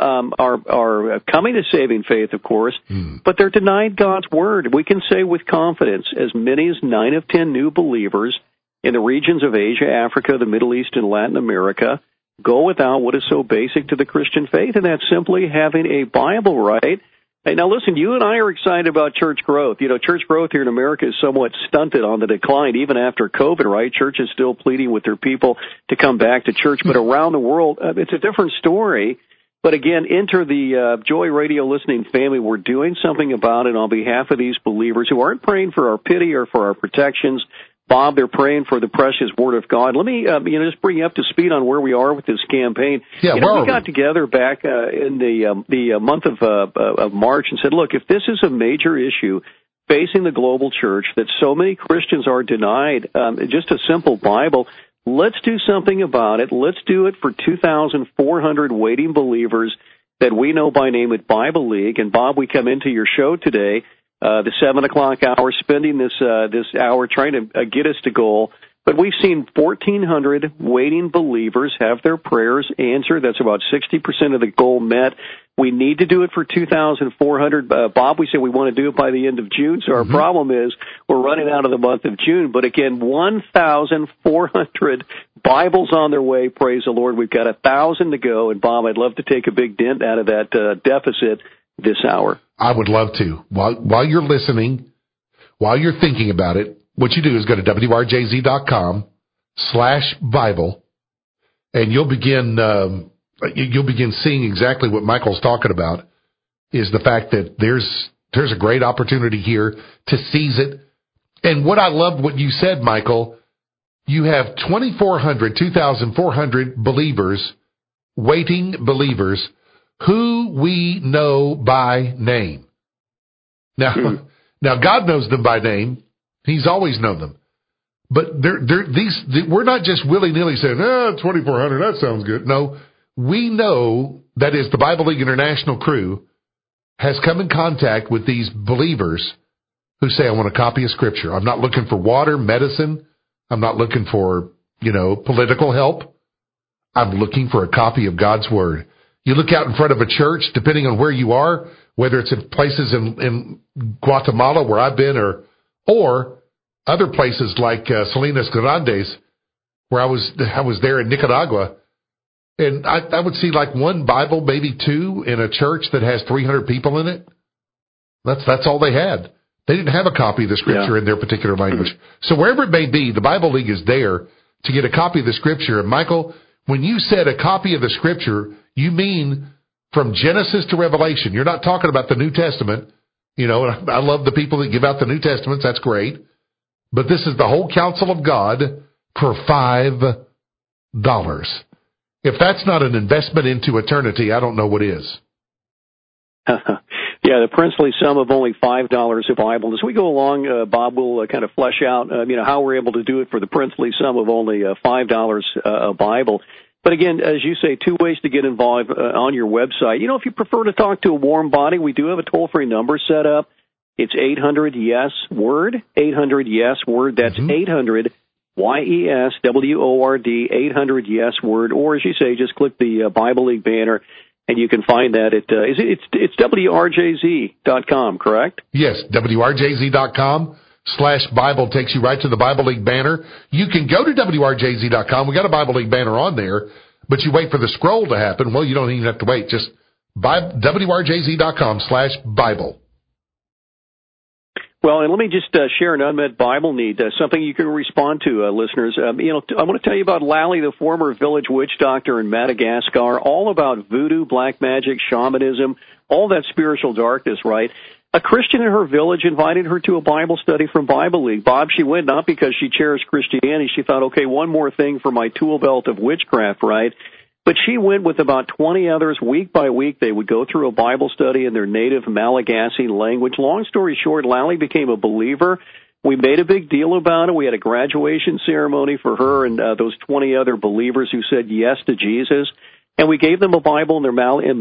are coming to saving faith, of course, but they're denied God's Word. We can say with confidence as many as 9 of 10 new believers in the regions of Asia, Africa, the Middle East, and Latin America go without what is so basic to the Christian faith, and that's simply having a Bible, right? Hey, now listen, you and I are excited about church growth. You know, church growth here in America is somewhat stunted on the decline, even after COVID, right? Church is still pleading with their people to come back to church, but around the world, it's a different story. But again, enter the Joy Radio listening family. We're doing something about it on behalf of these believers who aren't praying for our pity or for our protections. Bob, they're praying for the precious Word of God. Let me, just bring you up to speed on where we are with this campaign. Yeah, we got together back in the month of March and said, look, if this is a major issue facing the global church that so many Christians are denied just a simple Bible, let's do something about it. Let's do it for 2,400 waiting believers that we know by name at Bible League. And, Bob, we come into your show today, the 7 o'clock hour, spending this hour trying to get us to goal. But we've seen 1,400 waiting believers have their prayers answered. That's about 60% of the goal met. We need to do it for 2,400. Bob, we said we want to do it by the end of June, so our problem is we're running out of the month of June. But again, 1,400 Bibles on their way, praise the Lord. We've got 1,000 to go. And, Bob, I'd love to take a big dent out of that deficit this hour. I would love to. While you're listening, while you're thinking about it, what you do is go to WRJZ.com/Bible, and you'll begin seeing exactly what Michael's talking about, is the fact that there's there's a great opportunity here to seize it. And what I loved what you said, Michael, you have 2,400 believers, waiting believers, who we know by name. Now God knows them by name. He's always known them. But we're not just willy-nilly saying, 2,400, that sounds good. No, we know, that is, the Bible League International crew has come in contact with these believers who say, I want a copy of Scripture. I'm not looking for water, medicine. I'm not looking for, political help. I'm looking for a copy of God's Word. You look out in front of a church, depending on where you are, whether it's in places in Guatemala where I've been or other places like Salinas Grandes, where I was there in Nicaragua, and I would see like one Bible, maybe two, in a church that has 300 people in it. That's all they had. They didn't have a copy of the Scripture in their particular language. So wherever it may be, the Bible League is there to get a copy of the Scripture. And Michael, when you said a copy of the Scripture, you mean from Genesis to Revelation. You're not talking about the New Testament. And I love the people that give out the New Testaments. That's great. But this is the whole counsel of God for $5. If that's not an investment into eternity, I don't know what is. Yeah, the princely sum of only $5 a Bible. As we go along, Bob will kind of flesh out, how we're able to do it for the princely sum of only $5 a Bible. But again, as you say, two ways to get involved on your website. If you prefer to talk to a warm body, we do have a toll-free number set up. It's 800-YES-WORD, 800-YES-WORD. That's 800-YES-WORD, 800-YES-WORD. Or, as you say, just click the Bible League banner, and you can find that at, it's WRJZ.com, correct? Yes, WRJZ.com/Bible takes you right to the Bible League banner. You can go to WRJZ.com. We got a Bible League banner on there, but you wait for the scroll to happen. Well, you don't even have to wait. Just WRJZ.com/Bible. Well, and let me just share an unmet Bible need, something you can respond to, listeners. I want to tell you about Lally, the former village witch doctor in Madagascar, all about voodoo, black magic, shamanism, all that spiritual darkness, right? A Christian in her village invited her to a Bible study from Bible League. Bob, she went not because she cherished Christianity. She thought, okay, one more thing for my tool belt of witchcraft, right? But she went with about 20 others week by week. They would go through a Bible study in their native Malagasy language. Long story short, Lally became a believer. We made a big deal about it. We had a graduation ceremony for her and those 20 other believers who said yes to Jesus. And we gave them a Bible in their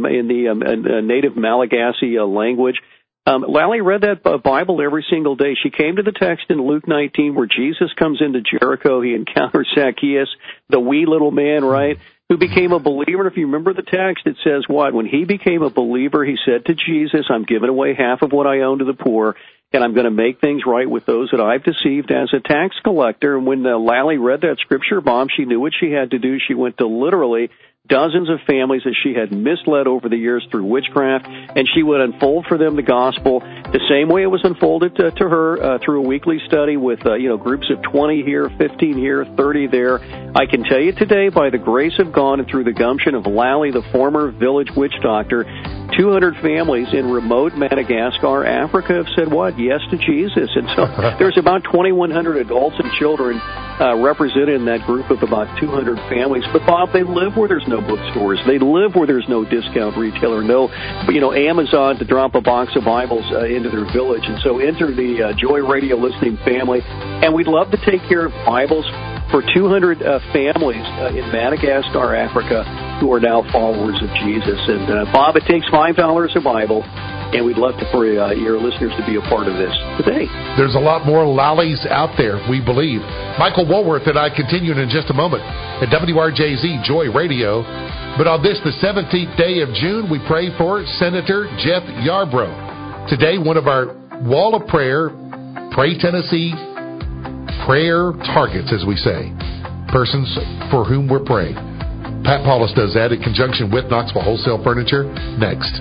native Malagasy language. Lally read that Bible every single day. She came to the text in Luke 19 where Jesus comes into Jericho. He encounters Zacchaeus, the wee little man, right, who became a believer. And if you remember the text, it says what? When he became a believer, he said to Jesus, I'm giving away half of what I own to the poor, and I'm going to make things right with those that I've deceived as a tax collector. And when Lally read that scripture, Mom, she knew what she had to do. She went to literally dozens of families that she had misled over the years through witchcraft, and she would unfold for them the gospel the same way it was unfolded to her through a weekly study with groups of 20 here, 15 here, 30 there. I can tell you today, by the grace of God and through the gumption of Lally, the former village witch doctor, 200 families in remote Madagascar, Africa, have said what? Yes to Jesus. And so there's about 2,100 adults and children represented in that group of about 200 families. But, Bob, they live where there's no bookstores. They live where there's no discount retailer, no Amazon to drop a box of Bibles into their village. And so enter the Joy Radio listening family. And we'd love to take care of Bibles for 200 families in Madagascar, Africa, who are now followers of Jesus. And, Bob, it takes $5 a Bible, and we'd love for your listeners to be a part of this today. There's a lot more Lallies out there, we believe. Michael Woolworth and I continue in just a moment at WRJZ Joy Radio. But on this, the 17th day of June, we pray for Senator Jeff Yarbrough. Today, one of our Wall of Prayer, Pray Tennessee prayer targets, as we say, persons for whom we're praying. Pat Paulus does that in conjunction with Knoxville Wholesale Furniture. Next.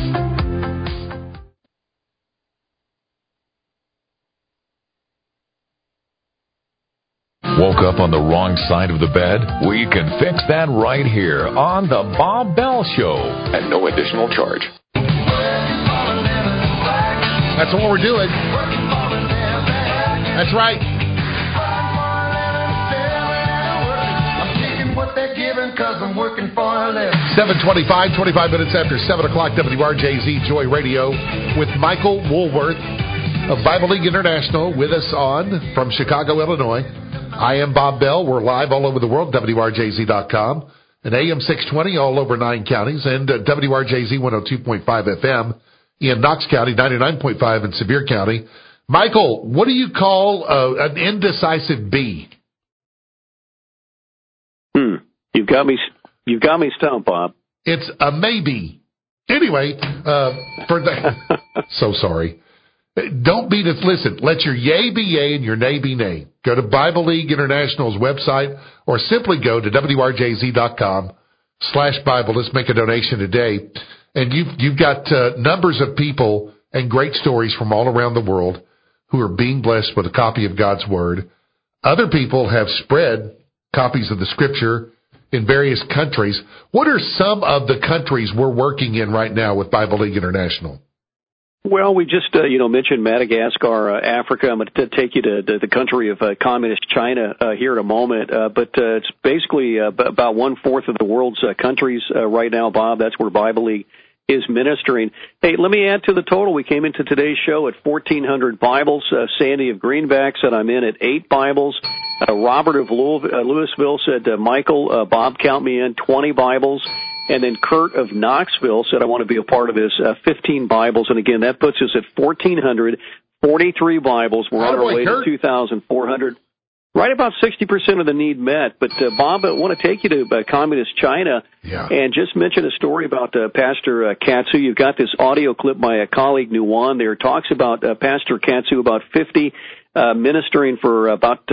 Woke up on the wrong side of the bed? We can fix that right here on The Bob Bell Show at no additional charge. That's what we're doing. That's right. 7:25, 25 minutes after 7 o'clock, WRJZ Joy Radio with Michael Woolworth of Bible League International with us on from Chicago, Illinois. I am Bob Bell. We're live all over the world, WRJZ.com, and AM 620 all over 9 counties, and WRJZ 102.5 FM in Knox County, 99.5 in Sevier County. Michael, what do you call an indecisive B? You've got me stumped, Bob. It's a maybe. Anyway, so sorry. Don't be this. Listen, let your yay be yay and your nay be nay. Go to Bible League International's website or simply go to WRJZ.com/Bible. Let's make a donation today. And you've got numbers of people and great stories from all around the world who are being blessed with a copy of God's Word. Other people have spread copies of the Scripture in various countries. What are some of the countries we're working in right now with Bible League International? Well, we just, mentioned Madagascar, Africa. I'm going to take you to the country of communist China here in a moment. But it's basically about 1/4 of the world's countries right now, Bob. That's where Bible League is ministering. Hey, let me add to the total. We came into today's show at 1,400 Bibles. Sandy of Greenback said I'm in at 8 Bibles. Robert of Louisville said, Michael, Bob, count me in, 20 Bibles. And then Kurt of Knoxville said, I want to be a part of this, 15 Bibles. And again, that puts us at 1,443 Bibles. We're on our way to 2,400. Right about 60% of the need met. But, Bob, I want to take you to communist China and just mention a story about Pastor Katsu. You've got this audio clip by a colleague, Nuwan, there, talks about Pastor Katsu, about 50 ministering for about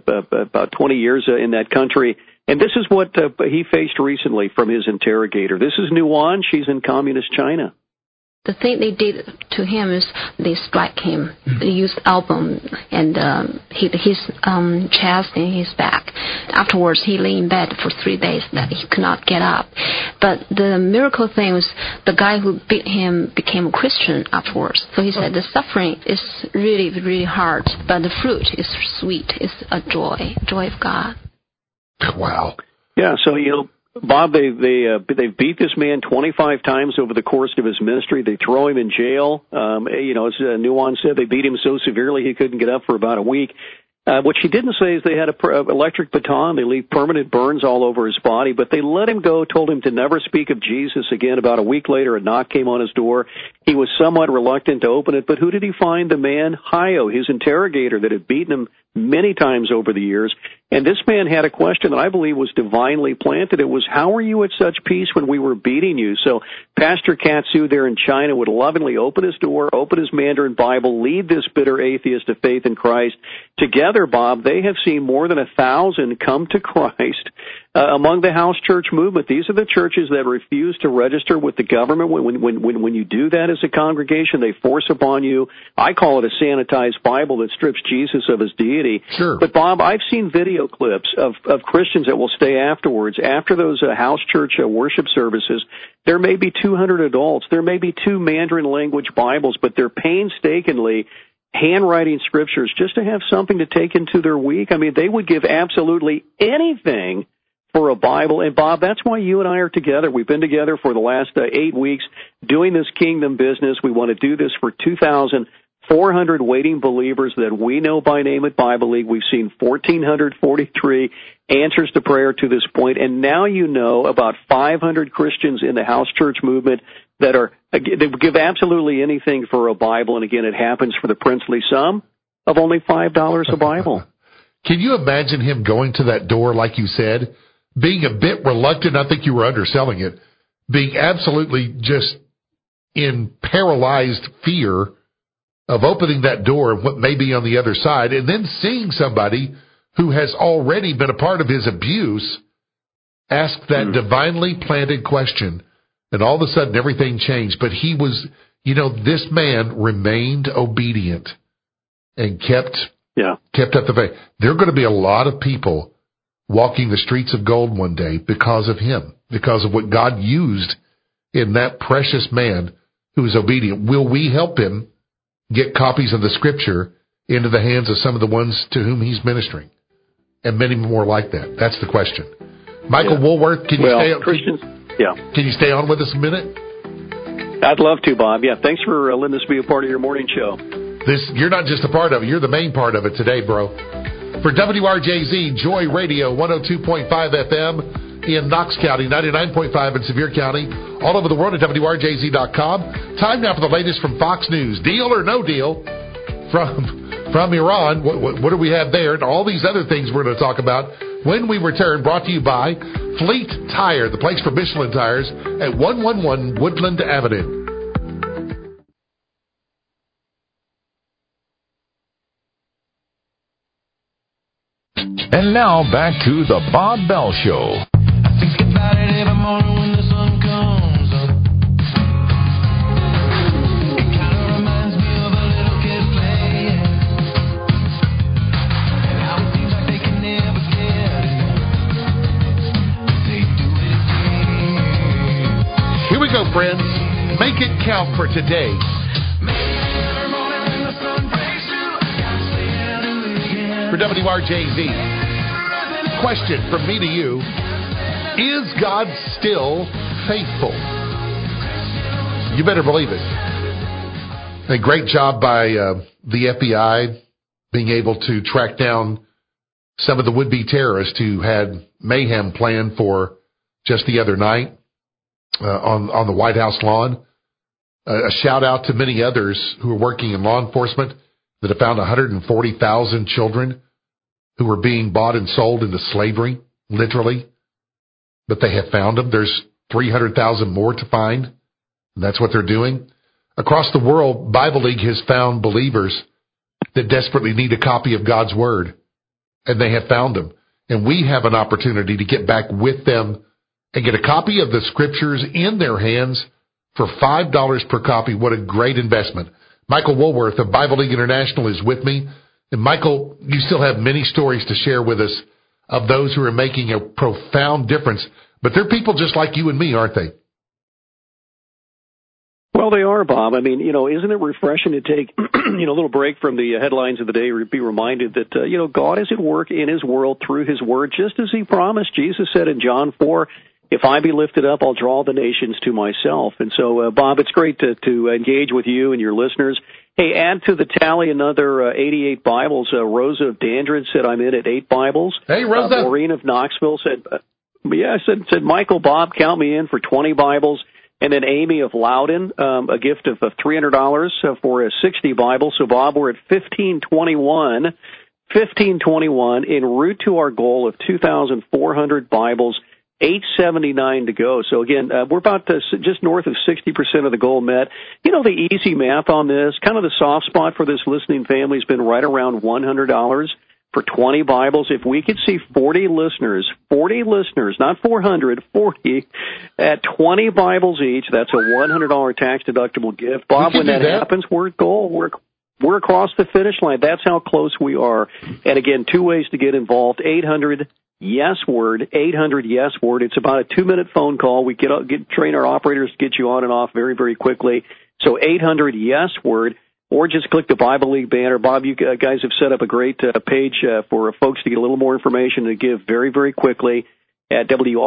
20 years in that country. And this is what he faced recently from his interrogator. This is Nuwan. She's in communist China. The thing they did to him is they strike him. They used album and hit his chest and his back. Afterwards, he lay in bed for 3 days that he could not get up. But the miracle thing was the guy who beat him became a Christian afterwards. So he said the suffering is really, really hard, but the fruit is sweet. It's a joy of God. Wow. Yeah, so, Bob, they beat this man 25 times over the course of his ministry. They throw him in jail. As Nuwan said, they beat him so severely he couldn't get up for about a week. What she didn't say is they had an electric baton. They leave permanent burns all over his body, but they let him go, told him to never speak of Jesus again. About a week later, a knock came on his door. He was somewhat reluctant to open it, but who did he find? The man, Hayo, his interrogator that had beaten him many times over the years. And this man had a question that I believe was divinely planted. It was, how are you at such peace when we were beating you? So Pastor Katsu there in China would lovingly open his door, open his Mandarin Bible, lead this bitter atheist to faith in Christ. Together, Bob, they have seen more than 1,000 come to Christ among the house church movement. These are the churches that refuse to register with the government. When you do that as a congregation, they force upon you, I call it a sanitized Bible that strips Jesus of his deity. Sure. But, Bob, I've seen video clips of Christians that will stay afterwards. After those house church worship services, there may be 200 adults. There may be 2 Mandarin language Bibles, but they're painstakingly handwriting scriptures just to have something to take into their week. I mean, they would give absolutely anything for a Bible. And, Bob, that's why you and I are together. We've been together for the last 8 weeks doing this kingdom business. We want to do this for 2,400 waiting believers that we know by name at Bible League. We've seen 1,443 answers to prayer to this point. And now you know about 500 Christians in the house church movement that they would give absolutely anything for a Bible. And, again, it happens for the princely sum of only $5 a Bible. Can you imagine him going to that door, like you said, being a bit reluctant? I think you were underselling it. Being absolutely just in paralyzed fear of opening that door and what may be on the other side, and then seeing somebody who has already been a part of his abuse ask that divinely planted question, and all of a sudden everything changed. But he was, this man remained obedient and kept up the faith. There are going to be a lot of people walking the streets of gold one day because of him, because of what God used in that precious man who is obedient. Will we help him get copies of the Scripture into the hands of some of the ones to whom he's ministering, and many more like that? That's the question. Michael Woolworth, can you stay? Christians, Can you stay on with us a minute? I'd love to, Bob. Yeah, thanks for letting us be a part of your morning show. You're not just a part of it; you're the main part of it today, bro. For WRJZ Joy Radio 102.5 FM in Knox County, 99.5 in Sevier County, all over the world at WRJZ.com. Time now for the latest from Fox News. Deal or no deal from Iran. What do we have there? And all these other things we're going to talk about when we return. Brought to you by Fleet Tire, the place for Michelin tires at 111 Woodland Avenue. And now back to the Bob Bell Show. I think about it every morning when the sun comes up. It kind of reminds me of a little kid playing, and how it seems like they can never get enough. They do it again. Here we go, friends. Make it count for today. Every morning when the sun breaks through, I gotta say I do it again. For WRJZ. Question from me to you: is God still faithful? You better believe it. A great job by the FBI being able to track down some of the would-be terrorists who had mayhem planned for just the other night on the White House lawn. A shout out to many others who are working in law enforcement that have found 140,000 children who were being bought and sold into slavery, literally. But they have found them. There's 300,000 more to find. And that's what they're doing. Across the world, Bible League has found believers that desperately need a copy of God's Word. And they have found them. And we have an opportunity to get back with them and get a copy of the Scriptures in their hands for $5 per copy. What a great investment. Michael Woolworth of Bible League International is with me. And Michael, you still have many stories to share with us of those who are making a profound difference. But they're people just like you and me, aren't they? Well, they are, Bob. I mean, isn't it refreshing to take, a little break from the headlines of the day, be reminded that, God is at work in His world through His Word, just as He promised. Jesus said in John 4, if I be lifted up, I'll draw the nations to myself. And so, Bob, it's great to engage with you and your listeners. Hey, add to the tally another 88 Bibles. Rosa of Dandridge said I'm in at 8 Bibles. Hey, Rosa. Maureen of Knoxville said, said Michael, Bob, count me in for 20 Bibles. And then Amy of Loudon, a gift of $300 for 60 Bibles. So, Bob, we're at 1521 en route to our goal of 2,400 Bibles. 879 to go. So again, we're about just north of 60% of the goal met. The easy math on this, kind of the soft spot for this listening family has been right around $100 for 20 Bibles. If we could see 40 listeners, not 400, 40, at 20 Bibles each, that's a $100 tax-deductible gift. Bob, when that happens, we're at goal. We're across the finish line. That's how close we are. And again, 2 ways to get involved. 800 Yes Word, 800 Yes Word. It's about a 2-minute phone call. We train our operators to get you on and off very, very quickly. So 800 Yes Word, or just click the Bible League banner. Bob, you guys have set up a great page for folks to get a little more information to give very, very quickly at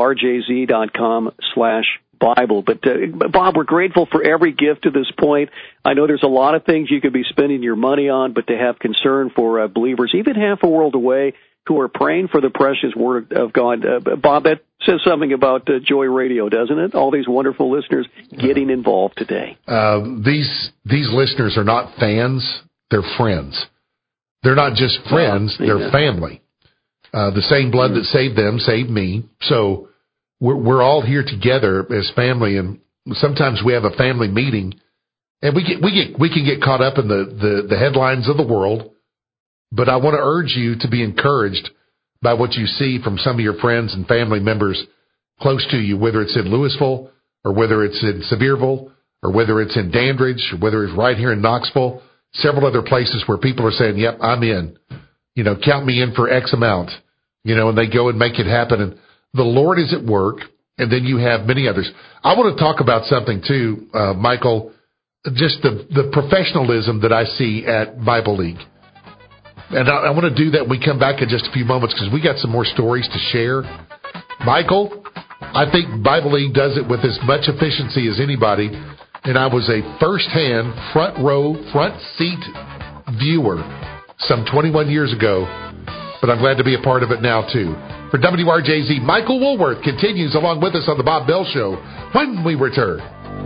WRJZ.com/Bible. But Bob, we're grateful for every gift to this point. I know there's a lot of things you could be spending your money on, but to have concern for believers, even half a world away, who are praying for the precious Word of God. Bob, that says something about Joy Radio, doesn't it? All these wonderful listeners getting involved today. These listeners are not fans, they're friends. They're not just friends, they're family. The same blood that saved them saved me. So we're all here together as family, and sometimes we have a family meeting, and we can get caught up in the headlines of the world. But I want to urge you to be encouraged by what you see from some of your friends and family members close to you, whether it's in Louisville or whether it's in Sevierville or whether it's in Dandridge or whether it's right here in Knoxville, several other places where people are saying, yep, I'm in. Count me in for X amount, and they go and make it happen. And the Lord is at work, and then you have many others. I want to talk about something too, Michael. just the professionalism that I see at Bible League. And I want to do that when we come back in just a few moments because we got some more stories to share. Michael, I think Bible League does it with as much efficiency as anybody. And I was a first-hand, front row, front seat viewer some 21 years ago. But I'm glad to be a part of it now, too. For WRJZ, Michael Woolworth continues along with us on The Bob Bell Show when we return.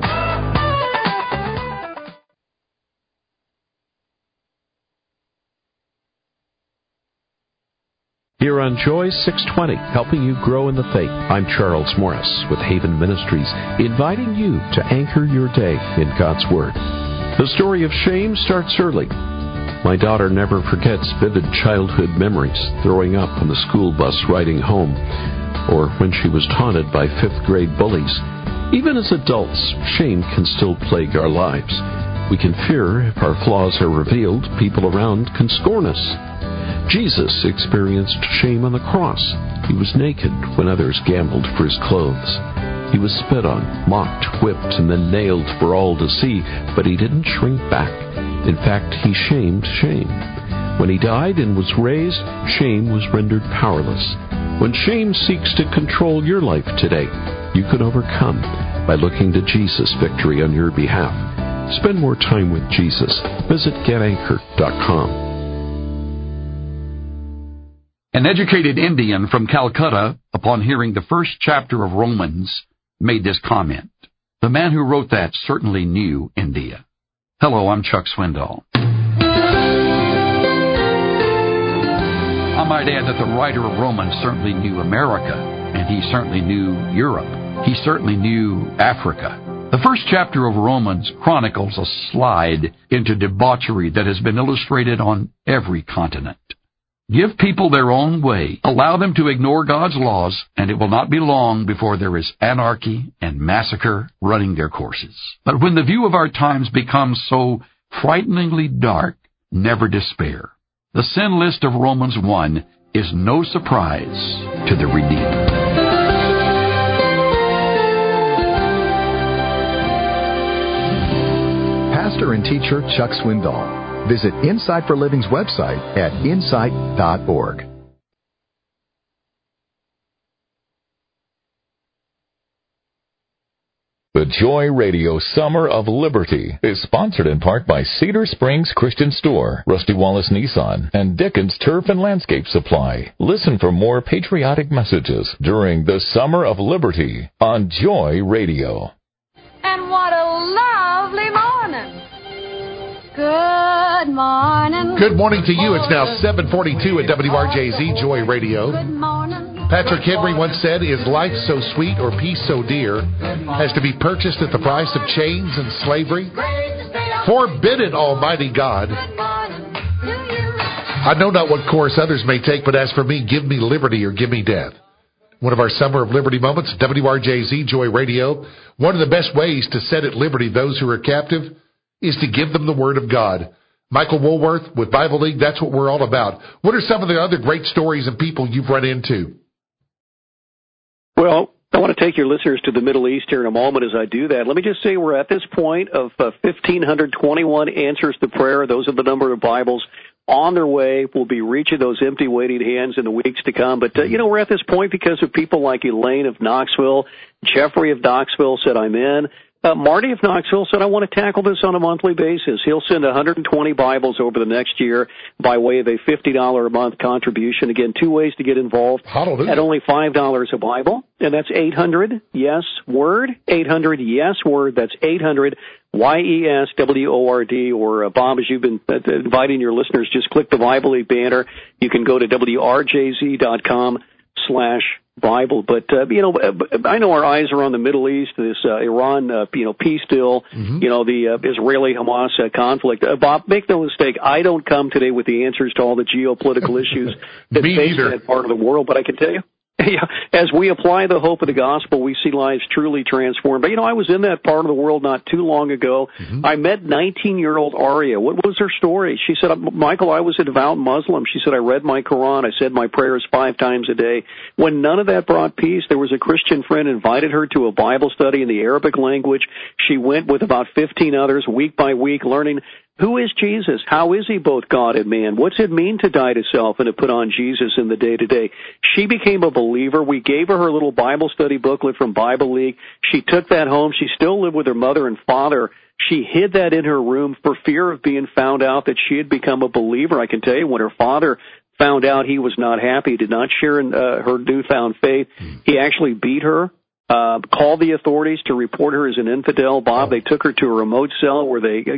Here on Joy 620, helping you grow in the faith, I'm Charles Morris with Haven Ministries, inviting you to anchor your day in God's Word. The story of shame starts early. My daughter never forgets vivid childhood memories, throwing up on the school bus riding home, or when she was taunted by fifth-grade bullies. Even as adults, shame can still plague our lives. We can fear if our flaws are revealed, people around can scorn us. Jesus experienced shame on the cross. He was naked when others gambled for his clothes. He was spit on, mocked, whipped, and then nailed for all to see, but he didn't shrink back. In fact, he shamed shame. When he died and was raised, shame was rendered powerless. When shame seeks to control your life today, you can overcome by looking to Jesus' victory on your behalf. Spend more time with Jesus. Visit GetAnchor.com. An educated Indian from Calcutta, upon hearing the first chapter of Romans, made this comment. The man who wrote that certainly knew India. Hello, I'm Chuck Swindoll. I might add that the writer of Romans certainly knew America, and he certainly knew Europe. He certainly knew Africa. The first chapter of Romans chronicles a slide into debauchery that has been illustrated on every continent. Give people their own way. Allow them to ignore God's laws, and it will not be long before there is anarchy and massacre running their courses. But when the view of our times becomes so frighteningly dark, never despair. The sin list of Romans 1 is no surprise to the Redeemer. Pastor and teacher Chuck Swindoll. Visit Insight for Living's website at insight.org. The Joy Radio Summer of Liberty is sponsored in part by Cedar Springs Christian Store, Rusty Wallace Nissan, and Dickens Turf and Landscape Supply. Listen for more patriotic messages during the Summer of Liberty on Joy Radio. And what a lovely morning. Good morning. Good morning to you. It's now 7:42 at WRJZ Joy Radio. Good morning. Patrick Henry once said, "Is life so sweet or peace so dear as to be purchased at the price of chains and slavery? Forbid it, Almighty God. I know not what course others may take, but as for me, give me liberty or give me death." One of our Summer of Liberty moments, WRJZ Joy Radio. One of the best ways to set at liberty those who are captive is to give them the Word of God. Michael Woolworth with Bible League, that's what we're all about. What are some of the other great stories and people you've run into? Well, I want to take your listeners to the Middle East here in a moment as I do that. Let me just say we're at this point of 1,521 answers to prayer. Those are the number of Bibles on their way. We'll be reaching those empty waiting hands in the weeks to come. But, we're at this point because of people like Elaine of Knoxville. Jeffrey of Knoxville said, I'm in. Marty of Knoxville said, I want to tackle this on a monthly basis. He'll send 120 Bibles over the next year by way of a $50 a month contribution. Again, two ways to get involved. Hallelujah. At only $5 a Bible, and that's 800-YES-WORD, 800-YES-WORD. That's 800-YES-WORD. Or, Bob, as you've been inviting your listeners, just click the Bible League banner. You can go to WRJZ.com/Bible. But, I know our eyes are on the Middle East, this Iran, peace deal, the Israeli-Hamas conflict. Bob, make no mistake, I don't come today with the answers to all the geopolitical issues that face that part of the world. But I can tell you, Yeah, as we apply the hope of the gospel, we see lives truly transformed. But, I was in that part of the world not too long ago. Mm-hmm. I met 19-year-old Aria. What was her story? She said, Michael, I was a devout Muslim. She said, I read my Quran. I said my prayers 5 times a day. When none of that brought peace, there was a Christian friend invited her to a Bible study in the Arabic language. She went with about 15 others week by week, learning who is Jesus? How is he both God and man? What's it mean to die to self and to put on Jesus in the day-to-day? She became a believer. We gave her little Bible study booklet from Bible League. She took that home. She still lived with her mother and father. She hid that in her room for fear of being found out that she had become a believer. I can tell you, when her father found out, he was not happy, did not share in her newfound faith. He actually beat her. Called the authorities to report her as an infidel. Bob, they took her to a remote cell where they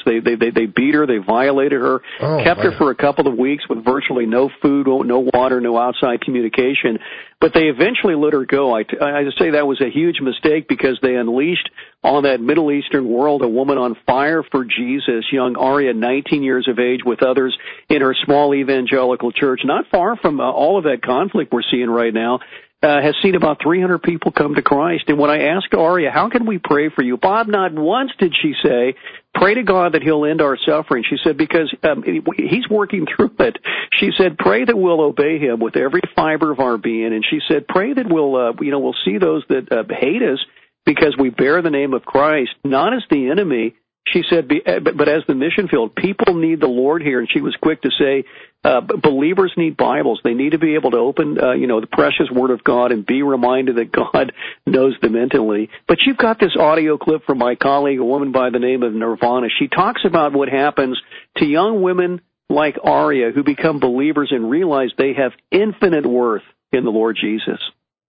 beat her, they violated her, kept her for a couple of weeks with virtually no food, no water, no outside communication. But they eventually let her go. I say that was a huge mistake because they unleashed on that Middle Eastern world a woman on fire for Jesus, young Aria, 19 years of age, with others in her small evangelical church, not far from all of that conflict we're seeing right now. Has seen about 300 people come to Christ. And when I asked Aria, how can we pray for you? Bob, not once did she say, pray to God that he'll end our suffering. She said, because he's working through it. She said, pray that we'll obey him with every fiber of our being. And she said, pray that we'll see those that hate us because we bear the name of Christ, not as the enemy. She said, but as the mission field, people need the Lord here. And she was quick to say, believers need Bibles. They need to be able to open, the precious Word of God and be reminded that God knows them intimately. But you've got this audio clip from my colleague, a woman by the name of Nirvana. She talks about what happens to young women like Aria who become believers and realize they have infinite worth in the Lord Jesus.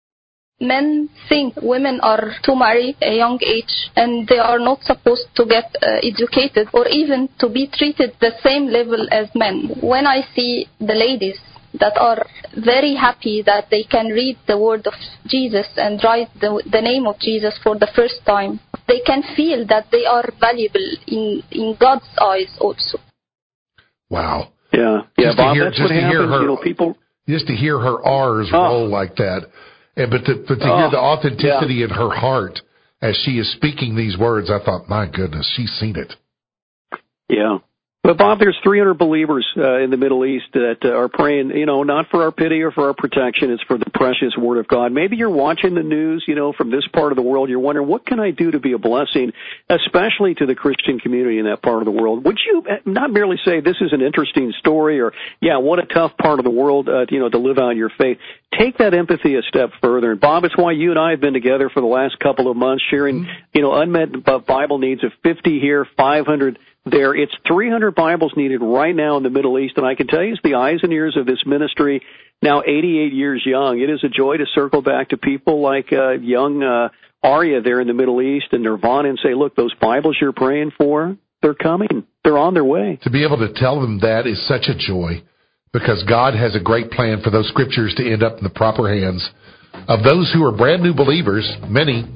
Men think women are to marry at a young age and they are not supposed to get educated or even to be treated the same level as men. When I see the ladies that are very happy that they can read the word of Jesus and write the name of Jesus for the first time, they can feel that they are valuable in God's eyes also. Wow. Yeah, Bob, that's what happens. Just to hear her R's roll like that. But to hear the authenticity in her heart as she is speaking these words, I thought, my goodness, she's seen it. Yeah. But, Bob, there's 300 believers in the Middle East that are praying, not for our pity or for our protection. It's for the precious Word of God. Maybe you're watching the news, from this part of the world. You're wondering, what can I do to be a blessing, especially to the Christian community in that part of the world? Would you not merely say this is an interesting story or, what a tough part of the world, to live out your faith? Take that empathy a step further. And, Bob, it's why you and I have been together for the last couple of months sharing, unmet Bible needs of 50 here, 500 there. It's 300 Bibles needed right now in the Middle East, and I can tell you it's the eyes and ears of this ministry, now 88 years young. It is a joy to circle back to people like young Aria there in the Middle East and Nirvana and say, look, those Bibles you're praying for, they're coming. They're on their way. To be able to tell them that is such a joy because God has a great plan for those scriptures to end up in the proper hands of those who are brand new believers, many.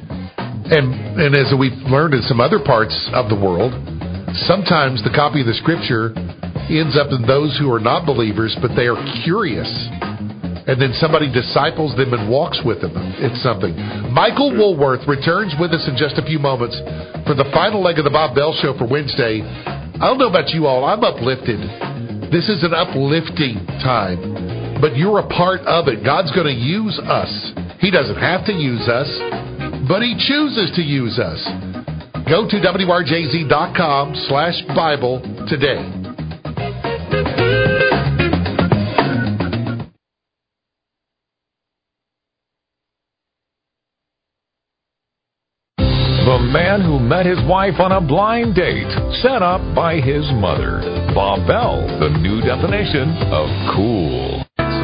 And as we've learned in some other parts of the world, sometimes the copy of the Scripture ends up in those who are not believers, but they are curious. And then somebody disciples them and walks with them. It's something. Michael Woolworth returns with us in just a few moments for the final leg of the Bob Bell Show for Wednesday. I don't know about you all. I'm uplifted. This is an uplifting time. But you're a part of it. God's going to use us. He doesn't have to use us, but He chooses to use us. Go to WRJZ.com/Bible today. The man who met his wife on a blind date, set up by his mother. Bob Bell, the new definition of cool.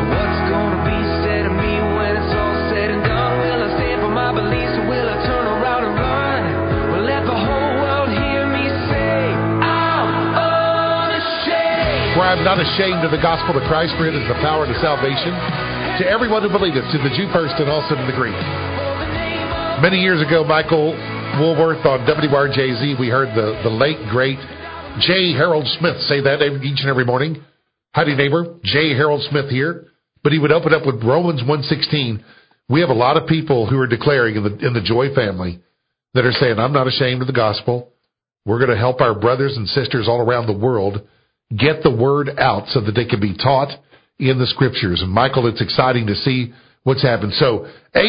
For I am not ashamed of the gospel of Christ, for it is the power to salvation to everyone who believeth, to the Jew first and also to the Greek. Many years ago, Michael Woolworth on WRJZ, we heard the late, great J. Harold Smith say that each and every morning. Howdy, neighbor. J. Harold Smith here. but he would open up with Romans 1:16. We have a lot of people who are declaring in the Joy family that are saying, I'm not ashamed of the gospel. We're going to help our brothers and sisters all around the world get the word out so that they can be taught in the scriptures. And Michael, it's exciting to see what's happened. So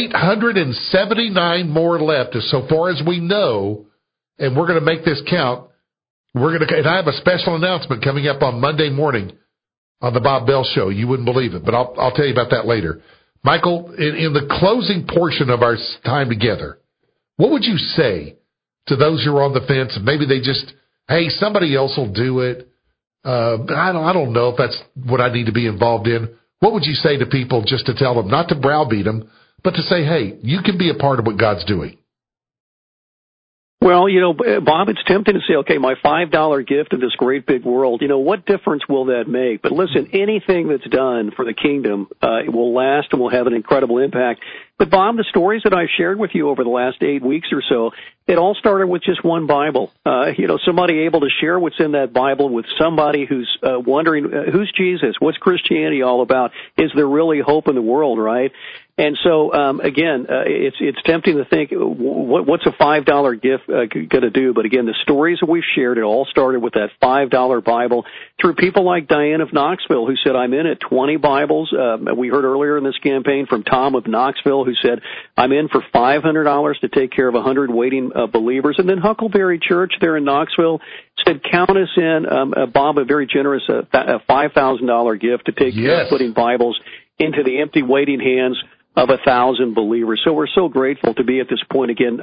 879 more left as so far as we know, and we're going to make this count. And I have a special announcement coming up on Monday morning on the Bob Bell Show. You wouldn't believe it, but I'll tell you about that later. Michael, in the closing portion of our time together, what would you say to those who are on the fence and maybe they just, hey, somebody else will do it. I don't know if that's what I need to be involved in. What would you say to people just to tell them, not to browbeat them, but to say, hey, you can be a part of what God's doing? Well, Bob, it's tempting to say, okay, my $5 gift in this great big world, what difference will that make? But listen, anything that's done for the kingdom it will last and will have an incredible impact. But, Bob, the stories that I've shared with you over the last 8 weeks or so, it all started with just one Bible. Somebody able to share what's in that Bible with somebody who's wondering, who's Jesus? What's Christianity all about? Is there really hope in the world, right? And so, again, it's tempting to think, what's a $5 gift going to do? But again, the stories that we've shared, it all started with that $5 Bible through people like Diane of Knoxville, who said, I'm in it, 20 Bibles. We heard earlier in this campaign from Tom of Knoxville, who said, I'm in for $500 to take care of 100 waiting believers. And then Huckleberry Church there in Knoxville said, count us in, Bob, a very generous $5,000 gift to take care of putting Bibles into the empty waiting hands of 1,000 believers. So we're so grateful to be at this point again.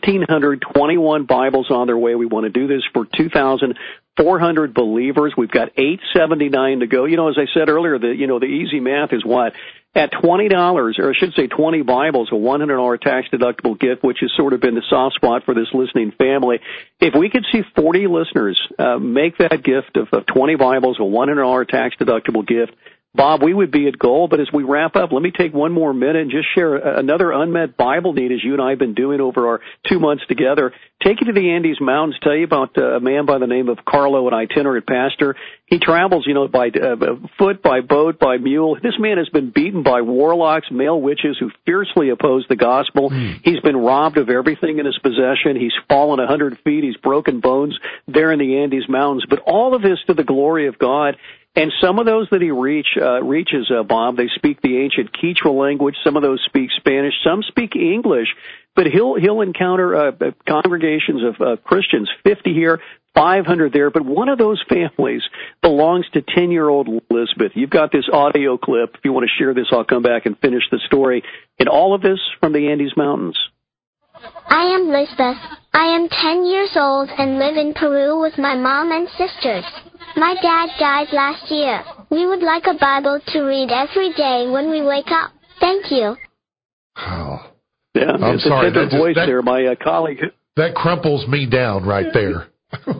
1,521 Bibles on their way. We want to do this for 2,400 believers. We've got 879 to go. As I said earlier, the easy math is what? At $20, or I should say 20 Bibles, a $100 tax-deductible gift, which has sort of been the soft spot for this listening family. If we could see 40 listeners make that gift of 20 Bibles, a $100 tax-deductible gift, Bob, we would be at goal, but as we wrap up, let me take one more minute and just share another unmet Bible need as you and I have been doing over our 2 months together. Take you to the Andes Mountains, tell you about a man by the name of Carlo, an itinerant pastor. He travels, by foot, by boat, by mule. This man has been beaten by warlocks, male witches who fiercely oppose the gospel. He's been robbed of everything in his possession. He's fallen 100 feet. He's broken bones there in the Andes Mountains. But all of this to the glory of God. And some of those that he reaches, Bob, they speak the ancient Quechua language. Some of those speak Spanish. Some speak English. But he'll encounter congregations of Christians, 50 here, 500 there. But one of those families belongs to 10-year-old Elizabeth. You've got this audio clip. If you want to share this, I'll come back and finish the story. And all of this from the Andes Mountains. I am Lisbeth. I am 10 years old and live in Peru with my mom and sisters. My dad died last year. We would like a Bible to read every day when we wake up. Thank you. Oh. Yeah, I'm sorry. That voice there, my colleague. That crumples me down right there.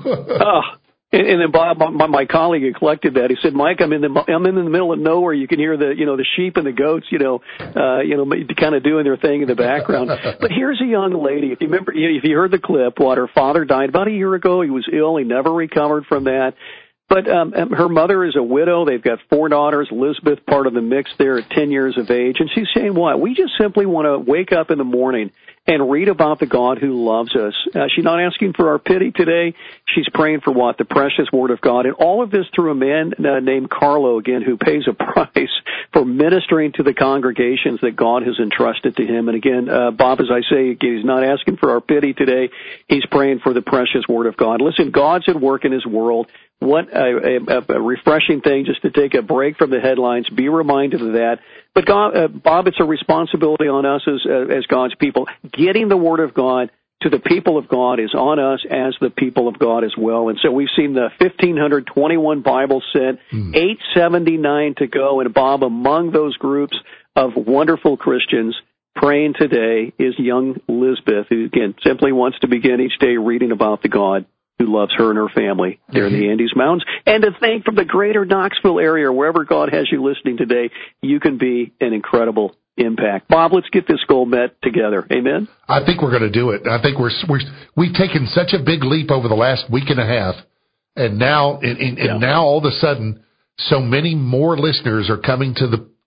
And then Bob, my colleague who collected that, he said, Mike, I'm in the middle of nowhere. You can hear the sheep and the goats, kind of doing their thing in the background. But here's a young lady. If you remember, if you heard the clip, her father died about a year ago. He was ill. He never recovered from that. But her mother is a widow. They've got 4 daughters. Elizabeth, part of the mix there at 10 years of age. And she's saying what? We just simply want to wake up in the morning and read about the God who loves us. She's not asking for our pity today. She's praying for what? The precious Word of God. And all of this through a man named Carlo, again, who pays a price for ministering to the congregations that God has entrusted to him. And again, Bob, as I say, he's not asking for our pity today. He's praying for the precious Word of God. Listen, God's at work in his world. What a refreshing thing just to take a break from the headlines, be reminded of that. But God, Bob, it's a responsibility on us as God's people. Getting the Word of God to the people of God is on us as the people of God as well. And so we've seen the 1,521 Bibles sent, 879 to go. And Bob, among those groups of wonderful Christians praying today is young Lisbeth, who, again, simply wants to begin each day reading about the God who loves her and her family there in the Andes Mountains. And to think from the greater Knoxville area, wherever God has you listening today, you can be an incredible impact. Bob, let's get this goal met together. Amen? I think we're going to do it. I think we've taken such a big leap over the last week and a half, and now now all of a sudden, so many more listeners are coming to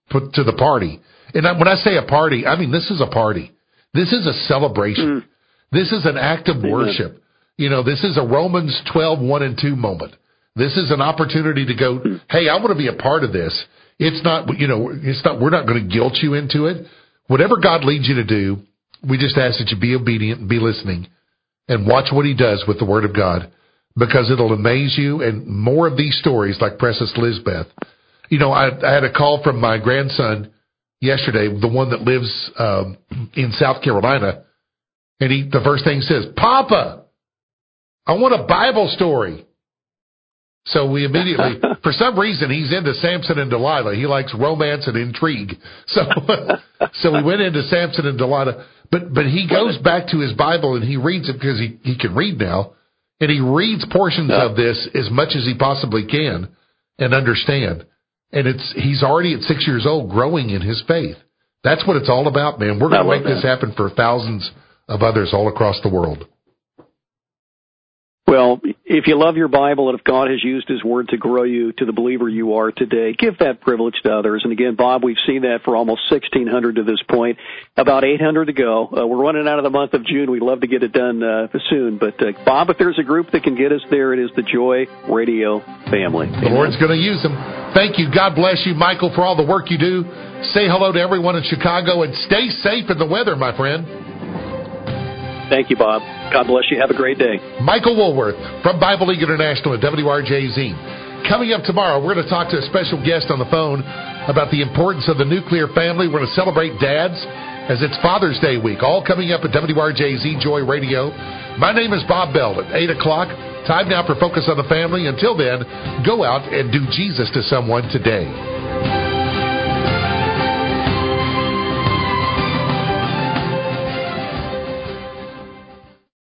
put to the party. And when I say a party, I mean this is a party. This is a celebration. This is an act of worship. This is a Romans 12:1 and 2 moment. This is an opportunity to go, hey, I want to be a part of this. It's not, we're not going to guilt you into it. Whatever God leads you to do, we just ask that you be obedient and be listening and watch what he does with the Word of God, because it'll amaze you. And more of these stories like Precious Lisbeth. I had a call from my grandson yesterday, the one that lives in South Carolina, and the first thing he says, Papa, I want a Bible story. So we immediately, for some reason, he's into Samson and Delilah. He likes romance and intrigue. So we went into Samson and Delilah. But he goes back to his Bible and he reads it because he can read now. And he reads portions of this as much as he possibly can and understand. And he's already at 6 years old growing in his faith. That's what it's all about, man. We're going to make this happen for thousands of others all across the world. Well, if you love your Bible and if God has used his word to grow you to the believer you are today, give that privilege to others. And again, Bob, we've seen that for almost 1,600 to this point, about 800 to go. We're running out of the month of June. We'd love to get it done soon. But, Bob, if there's a group that can get us there, it is the Joy Radio family. The Lord's going to use them. Thank you. God bless you, Michael, for all the work you do. Say hello to everyone in Chicago and stay safe in the weather, my friend. Thank you, Bob. God bless you. Have a great day. Michael Woolworth from Bible League International at WRJZ. Coming up tomorrow, we're going to talk to a special guest on the phone about the importance of the nuclear family. We're going to celebrate dads as it's Father's Day week. All coming up at WRJZ Joy Radio. My name is Bob Bell at 8 o'clock. Time now for Focus on the Family. Until then, go out and do Jesus to someone today.